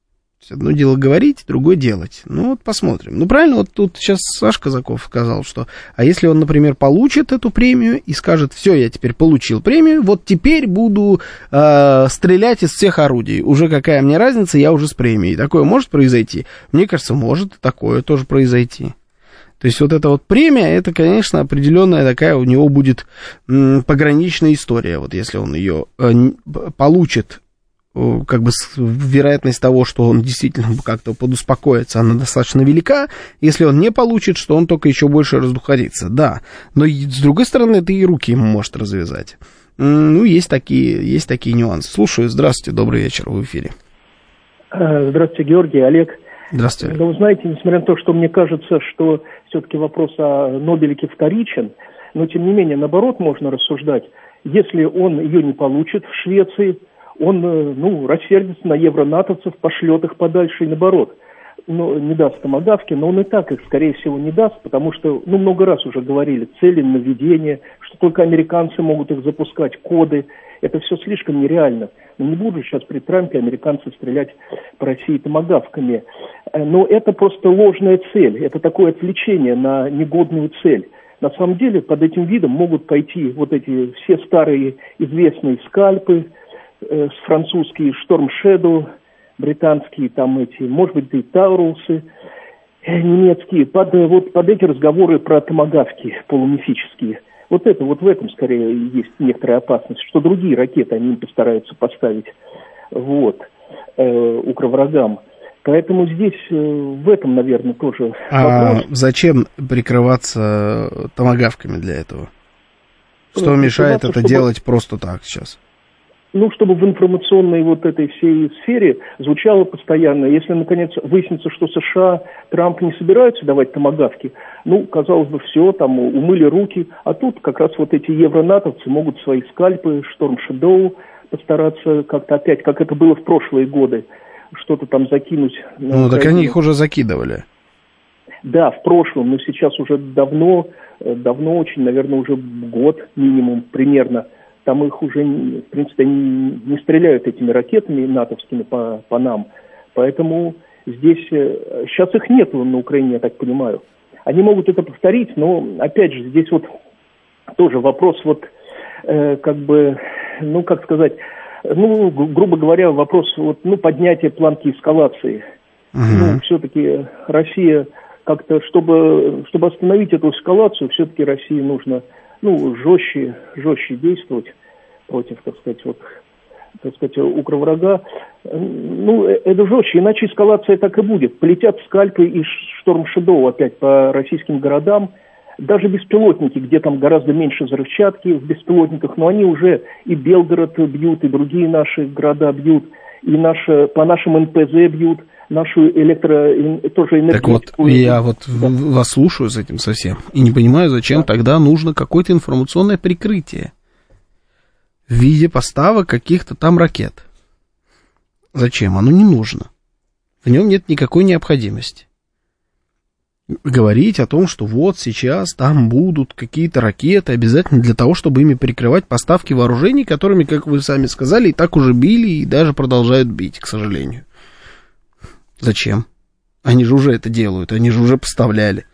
Одно дело говорить, другое делать. Ну, вот посмотрим. Ну, правильно, вот тут сейчас Саша Казаков сказал, что... А если он, например, получит эту премию и скажет, все, я теперь получил премию, вот теперь буду э, стрелять из всех орудий. Уже какая мне разница, я уже с премией. Такое может произойти? Мне кажется, может такое тоже произойти. То есть вот эта вот премия, это, конечно, определенная такая у него будет м, пограничная история. Вот если он ее э, получит, как бы вероятность того, что он действительно как-то подуспокоится, она достаточно велика. Если он не получит, что он только еще больше раздухарится. Да, но с другой стороны, это и руки ему может развязать. Ну, есть такие, есть такие нюансы. Слушаю, здравствуйте, добрый вечер, в эфире. Здравствуйте, Георгий, Олег. Здравствуйте. Да, вы знаете, несмотря на то, что мне кажется, что все-таки вопрос о Нобелике вторичен, но тем не менее, наоборот, можно рассуждать. Если он ее не получит в Швеции, он, ну, рассердится на евронатовцев, пошлет их подальше и наоборот. Ну, не даст томагавки, но он и так их, скорее всего, не даст, потому что, ну, много раз уже говорили, цели наведения, что только американцы могут их запускать, коды. Это все слишком нереально. Но не будут сейчас при Трампе американцы стрелять по России томагавками. Но это просто ложная цель, это такое отвлечение на негодную цель. На самом деле под этим видом могут пойти вот эти все старые известные скальпы, э, французские Storm Shadow, британские там эти, может быть, и Таурусы, э, немецкие, под, вот, под эти разговоры про томагавки полумифические. Вот это, вот в этом скорее есть некоторая опасность, что другие ракеты они постараются поставить вот, э, укроврагам. Поэтому здесь э, в этом, наверное, тоже а вопрос. Зачем прикрываться томагавками для этого? Что Ну, мешает это чтобы, делать просто так сейчас? Ну, чтобы в информационной вот этой всей сфере звучало постоянно. Если, наконец, выяснится, что США, Трамп не собираются давать томагавки, ну, казалось бы, все, там, умыли руки. А тут как раз вот эти евронатовцы могут свои скальпы, Storm Shadow постараться как-то опять, как это было в прошлые годы, что-то там закинуть. Ну, так они их уже закидывали. Да, в прошлом, но сейчас уже давно, давно очень, наверное, уже год минимум примерно. Там их уже, в принципе, не, не стреляют этими ракетами натовскими по, по нам. Поэтому здесь, сейчас их нету на Украине, я так понимаю. Они могут это повторить, но, опять же, здесь вот тоже вопрос вот, э, как бы, ну, как сказать, ну, грубо говоря, вопрос вот, ну, поднятия планки эскалации. Uh-huh. Ну, все-таки Россия как-то, чтобы, чтобы остановить эту эскалацию, все-таки России нужно, ну, жестче, жестче действовать против, так сказать, вот, так сказать, укроврага. Ну, это жестче, иначе эскалация так и будет. Полетят скальпы и Storm Shadow опять по российским городам. Даже беспилотники, где там гораздо меньше взрывчатки в беспилотниках, но они уже и Белгород бьют, и другие наши города бьют, и наши, по нашим эн пэ зэ бьют, нашу электро... тоже энергетику. Так вот, я вот да. вас слушаю с этим совсем, и не понимаю, зачем да. тогда нужно какое-то информационное прикрытие в виде поставок каких-то там ракет. Зачем? Оно не нужно. В нем нет никакой необходимости. Говорить о том, что вот сейчас там будут какие-то ракеты, обязательно для того, чтобы ими перекрывать поставки вооружений, которыми, как вы сами сказали, и так уже били, и даже продолжают бить, к сожалению. Зачем? Они же уже это делают, они же уже поставляли.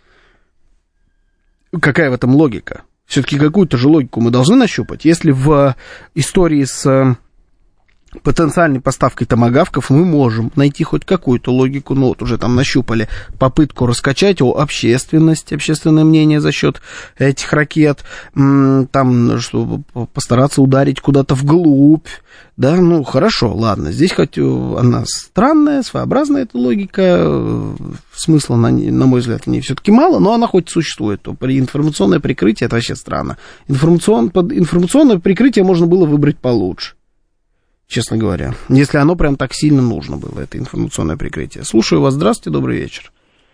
Какая в этом логика? Все-таки какую-то же логику мы должны нащупать. Если в истории с потенциальной поставкой томагавков мы можем найти хоть какую-то логику, ну вот уже там нащупали попытку раскачать о, общественность, общественное мнение за счет этих ракет, там, чтобы постараться ударить куда-то вглубь, да, ну хорошо, ладно, здесь хоть она странная, своеобразная эта логика, смысла, на, на мой взгляд, в ней все-таки мало, но она хоть существует, то при информационное прикрытие это вообще странно. Информацион, под информационное прикрытие можно было выбрать получше. Честно говоря, если оно прям так сильно нужно было, это информационное прикрытие. Слушаю вас, здравствуйте, добрый вечер.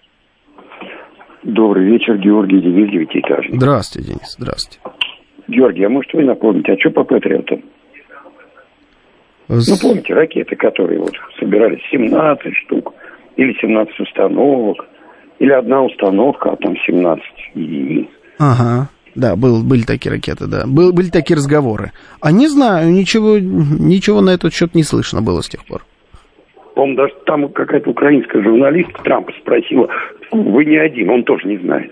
Добрый вечер, Георгий, Денис, девятиэтажный. Здравствуйте, Денис, здравствуйте. Георгий, а может вы напомните, а что по Патриотам? С... Ну, помните, ракеты, которые вот собирались семнадцать штук, или семнадцать установок, или одна установка, а там семнадцать единиц. Ага. Да, был, были такие ракеты, да. Был, были такие разговоры. А не знаю, ничего, ничего на этот счет не слышно было с тех пор. По-моему, даже там какая-то украинская журналистка Трампа спросила, вы не один, он тоже не знает.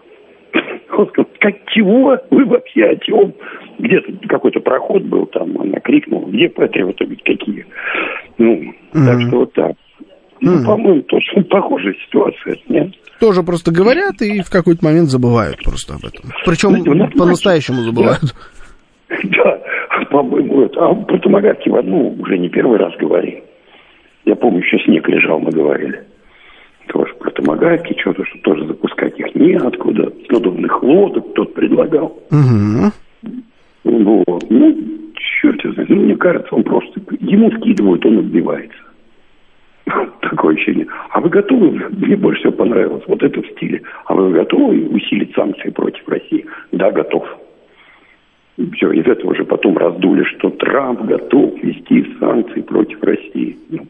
Он сказал, как чего? Вы вообще о чем? Где-то какой-то проход был там, она крикнула, где патриоты, ведь какие? Ну, mm-hmm. так что вот так. Ну, mm-hmm. по-моему, точно похожая ситуация, нет? Тоже просто говорят и в какой-то момент забывают просто об этом. Причем ну, по-настоящему забывают. Да, да, по-моему, это. А про томагавки в одну уже не первый раз говорили. Я помню, еще снег лежал, мы говорили. Тоже про томагавки, что-то, что тоже запускать их неоткуда. С надувных лодок кто-то предлагал. Угу. Вот. Ну, черт его знает. Ну, мне кажется, он просто... Ему скидывают, он отбивается. Такое ощущение. А вы готовы? Мне больше всего понравилось вот это в стиле. А вы готовы усилить санкции против России? Да, готов. Все, из этого уже потом раздули, что Трамп готов ввести санкции против России. Ну,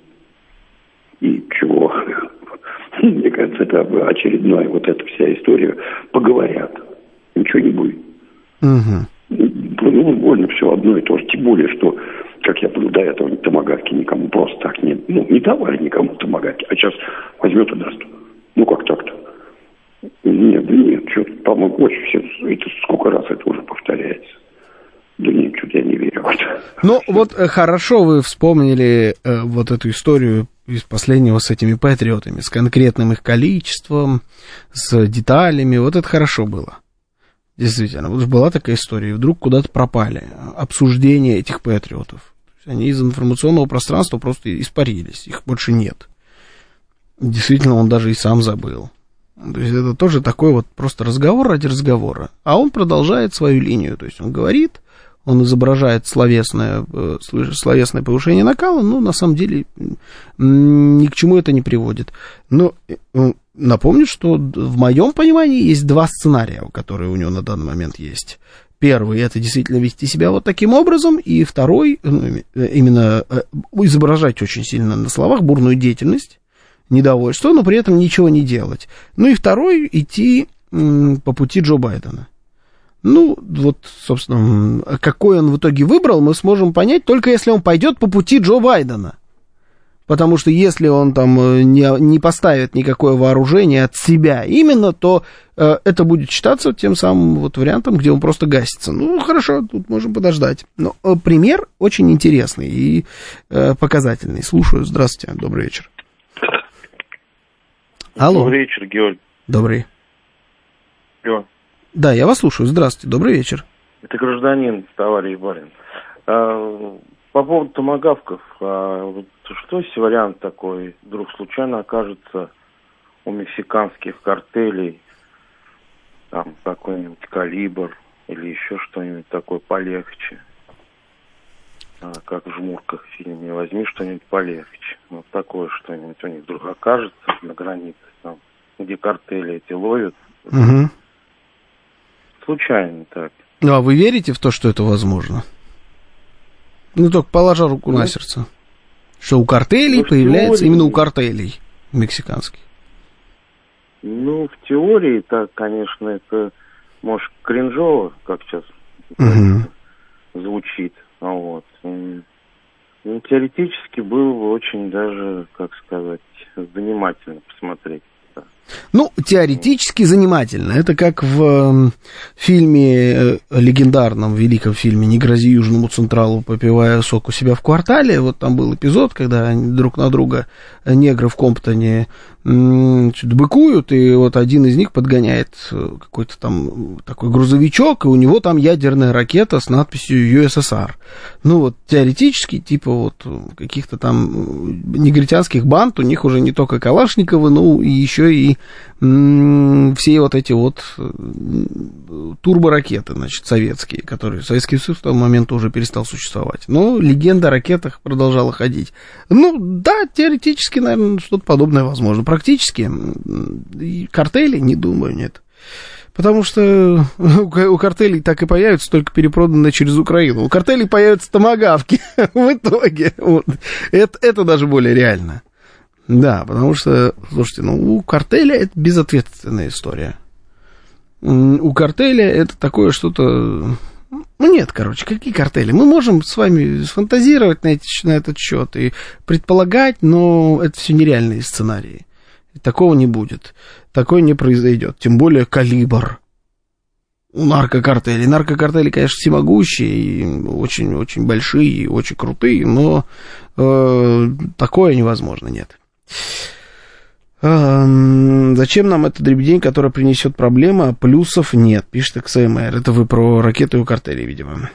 и чего? Мне кажется, это очередная вот эта вся история. Поговорят. Ничего не будет. Угу. Ну, больно все одно и то же. Тем более, что, как я понял, до этого томагавки никому просто так не... Ну, не давали никому томагавки, а сейчас возьмет и даст. Ну, как так-то? Нет, да нет, что-то, по-моему, очень все... Это сколько раз это уже повторяется. Да нет, что-то я не верю в это. Ну, вот хорошо вы вспомнили э, вот эту историю из последнего с этими патриотами, с конкретным их количеством, с деталями. Вот это хорошо было. Действительно, вот была такая история, и вдруг куда-то пропали обсуждения этих патриотов. Они из информационного пространства просто испарились, их больше нет. Действительно, он даже и сам забыл. То есть это тоже такой вот просто разговор ради разговора. А он продолжает свою линию, то есть он говорит, он изображает словесное, словесное повышение накала, но на самом деле ни к чему это не приводит. Но напомню, что в моем понимании есть два сценария, которые у него на данный момент есть. Первый — это действительно вести себя вот таким образом, и второй, ну, именно изображать очень сильно на словах бурную деятельность, недовольство, но при этом ничего не делать. Ну и второй — идти по пути Джо Байдена. Ну, вот, собственно, какой он в итоге выбрал, мы сможем понять, только если он пойдет по пути Джо Байдена. Потому что если он там не, не поставит никакое вооружение от себя именно, то э, это будет считаться тем самым вот вариантом, где он просто гасится. Ну, хорошо, тут можем подождать. Но э, пример очень интересный и э, показательный. Слушаю. Здравствуйте. Добрый вечер. Алло. Добрый вечер, Георгий. Добрый. Алло. Да, я вас слушаю. Здравствуйте. Добрый вечер. Это гражданин, товарищ барин. А, по поводу томагавков. А, вот что если вариант такой вдруг случайно окажется у мексиканских картелей, там какой-нибудь калибр или еще что-нибудь такое полегче? А, как в «Жмурках» в фильме. Возьми что-нибудь полегче. Вот такое что-нибудь у них вдруг окажется на границе, там, где картели эти ловят. Угу. Случайно так. Ну, а вы верите в то, что это возможно? Ну, только положа руку ну, на сердце. Что у картелей ну, появляется, теории... именно у картелей мексиканских. Ну, в теории, так, конечно, это, может, кринжово, как сейчас угу. звучит. Вот. Ну, теоретически было бы очень даже, как сказать, занимательно посмотреть. Ну, теоретически занимательно. Это как в э, фильме, э, легендарном, великом фильме «Не грози Южному Централу, попивая сок у себя в квартале». Вот там был эпизод, когда они друг на друга, негры в Комптоне, м- быкуют, и вот один из них подгоняет какой-то там такой грузовичок, и у него там ядерная ракета с надписью ю эс эс ар. Ну, вот теоретически, типа вот каких-то там негритянских банд, у них уже не только Калашниковы, но и еще и м- все вот эти вот турборакеты, значит, советские, которые Советский Союз в тот момент уже перестал существовать. Но легенда о ракетах продолжала ходить. Ну, да, теоретически, наверное, что-то подобное возможно. Практически картели, не думаю, нет. Потому что у картелей так и появятся, только перепроданные через Украину. У картелей появятся томагавки в итоге. Вот. Это, это даже более реально. Да, потому что, слушайте, ну, у картеля это безответственная история. У картеля это такое что-то Ну, нет, короче, какие картели? Мы можем с вами сфантазировать на, эти, на этот счет и предполагать, но это все нереальные сценарии. Такого не будет. Такое не произойдет. Тем более калибр у наркокартелей. Наркокартели, конечно, всемогущие, и очень-очень большие, и очень крутые, но э, такое невозможно, нет. Зачем нам этот дребедень, который принесет проблемы, а плюсов нет, пишет икс эм эр. Это вы про ракеты у картелей, видимо.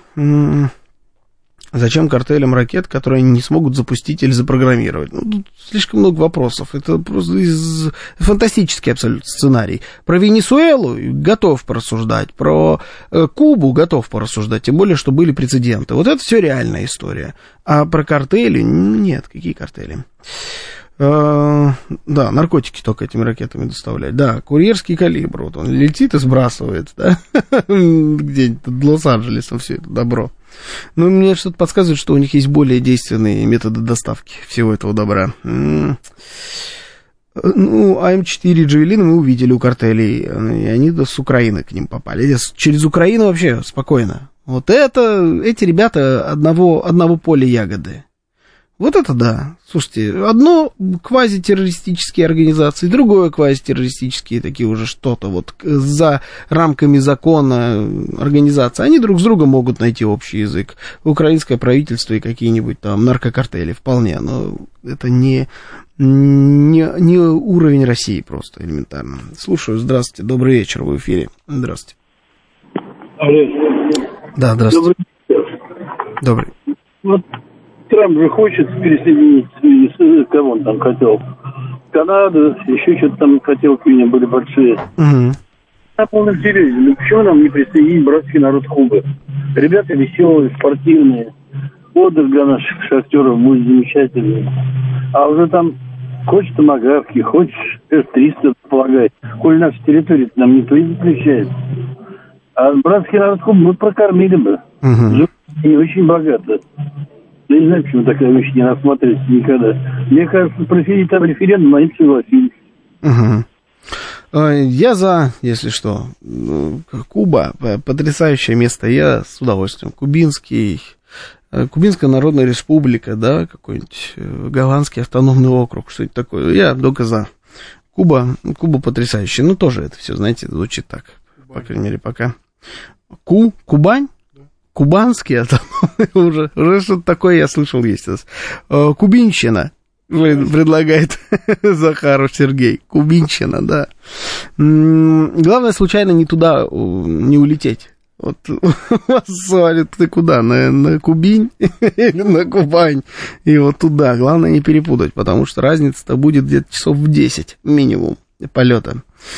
Зачем картелям ракет, которые они не смогут запустить или запрограммировать? Ну, тут слишком много вопросов. Это просто из... фантастический абсолютно сценарий. Про Венесуэлу готов порассуждать, про Кубу готов порассуждать, тем более, что были прецеденты. Вот это все реальная история. А про картели нет. Какие картели? Да, наркотики только этими ракетами доставлять. Да, курьерский калибр. Вот он летит и сбрасывает, да, где-нибудь над Лос-Анджелесом все это добро. Ну, мне что-то подсказывает, что у них есть более действенные методы доставки всего этого добра. Ну, а эм четыре Джавелины мы увидели у картелей, и они с Украины к ним попали. Через Украину вообще спокойно. Вот это, эти ребята одного, одного поля ягоды. Вот это да. Слушайте, одно квазитеррористические организации, другое квазитеррористические такие уже что-то вот за рамками закона организации. Они друг с другом могут найти общий язык. Украинское правительство и какие-нибудь там наркокартели вполне, но это не, не, не уровень России просто элементарно. Слушаю, здравствуйте, добрый вечер, вы в эфире. Здравствуйте. Алло. Да, здравствуйте. Добрый. Вот Трамп же хочет присоединить, кого он там хотел, Канаду, еще что-то там хотел, у меня были большие. Угу. На полном серьезе, ну почему нам не присоединить братский народ Кубы? Ребята веселые, спортивные, отдых для наших шахтеров будет замечательный. А уже там хочешь томагавки, хочешь эс триста полагать, коль наша территория нам никто не запрещает. А братский народ Кубы мы прокормили бы. Угу. Живут не очень богато. Я не знаю, почему такая вещь не рассматривается никогда. Мне кажется, провели там референдум, они согласились. Угу. Я за, если что. Куба, потрясающее место. Я с удовольствием. Кубинский, Кубинская Народная Республика, да, какой-нибудь Голландский автономный округ, что-нибудь такое. Я только за. Куба, Куба потрясающая. Ну, тоже это все, знаете, звучит так. По крайней мере, пока. Ку, Кубань? Кубанский, это уже, уже что-то такое я слышал есть. Кубинщина предлагает Захаров Сергей. Кубинщина, да. Главное, случайно не туда не улететь. Вот вас свалит ты куда? На, на Кубинь или на Кубань? И вот туда. Главное не перепутать, потому что разница-то будет где-то часов в десять минимум полета.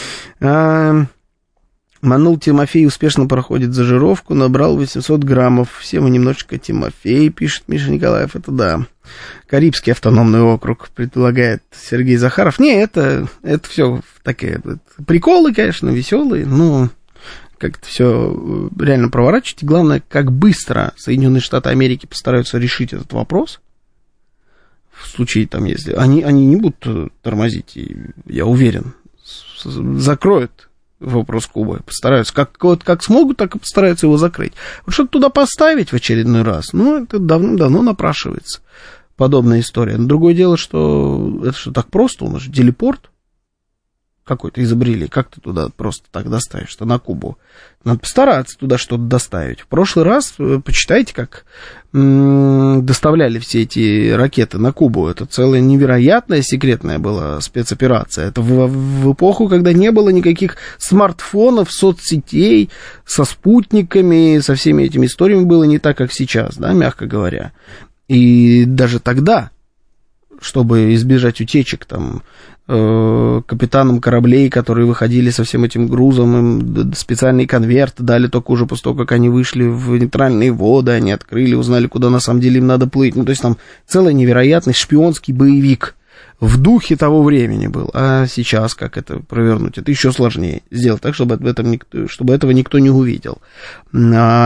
Манул Тимофей успешно проходит зажировку, набрал восемьсот граммов. Все мы немножечко Тимофей, пишет Миша Николаев, это да. Карибский автономный округ, предлагает Сергей Захаров. Не, это, это все такие приколы, конечно, веселые, но как-то все реально проворачивать. И главное, как быстро Соединенные Штаты Америки постараются решить этот вопрос. В случае, там, если... Они, они не будут тормозить, и я уверен, закроют вопрос Кубы, постараются, как, вот, как смогут, так и постараются его закрыть. Вот что-то туда поставить в очередной раз, ну, это давно-давно напрашивается, подобная история. Но другое дело, что это что, так просто, у нас же телепорт какой-то изобрели, как ты туда просто так доставишь-то на Кубу? Надо постараться туда что-то доставить. В прошлый раз, почитайте, как м- доставляли все эти ракеты на Кубу. Это целая невероятная секретная была спецоперация. Это в, в эпоху, когда не было никаких смартфонов, соцсетей, со спутниками, со всеми этими историями было не так, как сейчас, да, мягко говоря. И даже тогда, чтобы избежать утечек, там, капитанам кораблей, которые выходили со всем этим грузом, им специальный конверт дали только уже после того, как они вышли в нейтральные воды, они открыли, узнали, куда на самом деле им надо плыть. Ну, то есть там целый невероятный шпионский боевик в духе того времени был. А сейчас как это провернуть? Это еще сложнее сделать так, чтобы, об этом никто, чтобы этого никто не увидел. А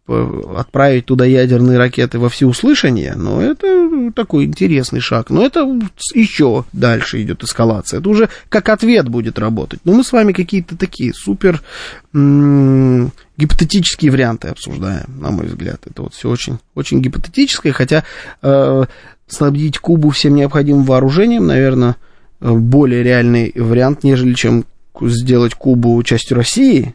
отправить туда ядерные ракеты во всеуслышание, ну, это такой интересный шаг. Но это еще дальше идет эскалация. Это уже как ответ будет работать. Но мы с вами какие-то такие супер м- гипотетические варианты обсуждаем, на мой взгляд. Это вот все очень, очень гипотетическое, хотя э, снабдить Кубу всем необходимым вооружением, наверное, более реальный вариант, нежели чем сделать Кубу частью России.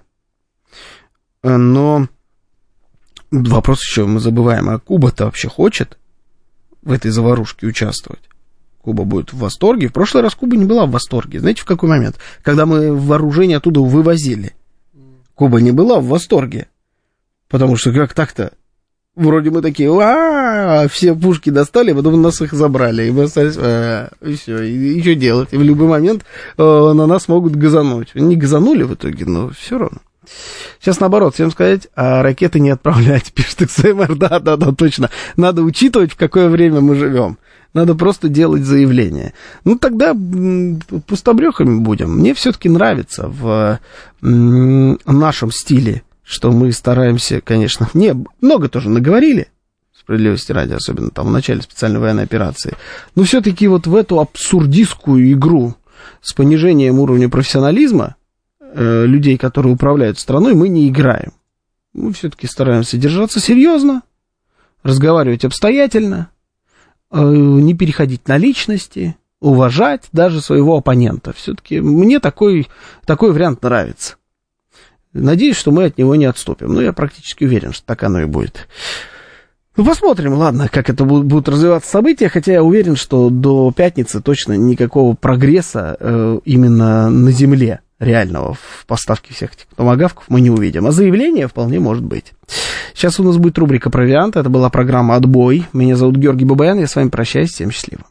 Но вопрос еще, мы забываем, а Куба-то вообще хочет в этой заварушке участвовать? Куба будет в восторге. В прошлый раз Куба не была в восторге. Знаете, в какой момент? Когда мы вооружение оттуда вывозили. Куба не была в восторге. Потому что как так-то? Вроде мы такие, а все пушки достали, а потом нас их забрали. И мы остались, и все, и, и что делать? И в любой момент э, на нас могут газануть. Не газанули в итоге, но все равно. Сейчас наоборот, всем сказать, а ракеты не отправлять, пишет икс эм эр, да, да, да, точно. Надо учитывать, в какое время мы живем. Надо просто делать заявление. Ну, тогда пустобрехами будем. Мне все-таки нравится в м, нашем стиле, что мы стараемся, конечно, не, много тоже наговорили, справедливости ради, особенно там в начале специальной военной операции, но все-таки вот в эту абсурдистскую игру с понижением уровня профессионализма людей, которые управляют страной, мы не играем. Мы все-таки стараемся держаться серьезно, разговаривать обстоятельно, не переходить на личности, уважать даже своего оппонента. Все-таки мне такой, такой вариант нравится. Надеюсь, что мы от него не отступим. Но я практически уверен, что так оно и будет. Ну, посмотрим, ладно, как это будут развиваться события, хотя я уверен, что до пятницы точно никакого прогресса э, именно на земле реального в поставке всех этих томагавков мы не увидим. А заявление вполне может быть. Сейчас у нас будет рубрика «Провиант». Это была программа «Отбой». Меня зовут Георгий Бабаян. Я с вами прощаюсь. Всем счастливо.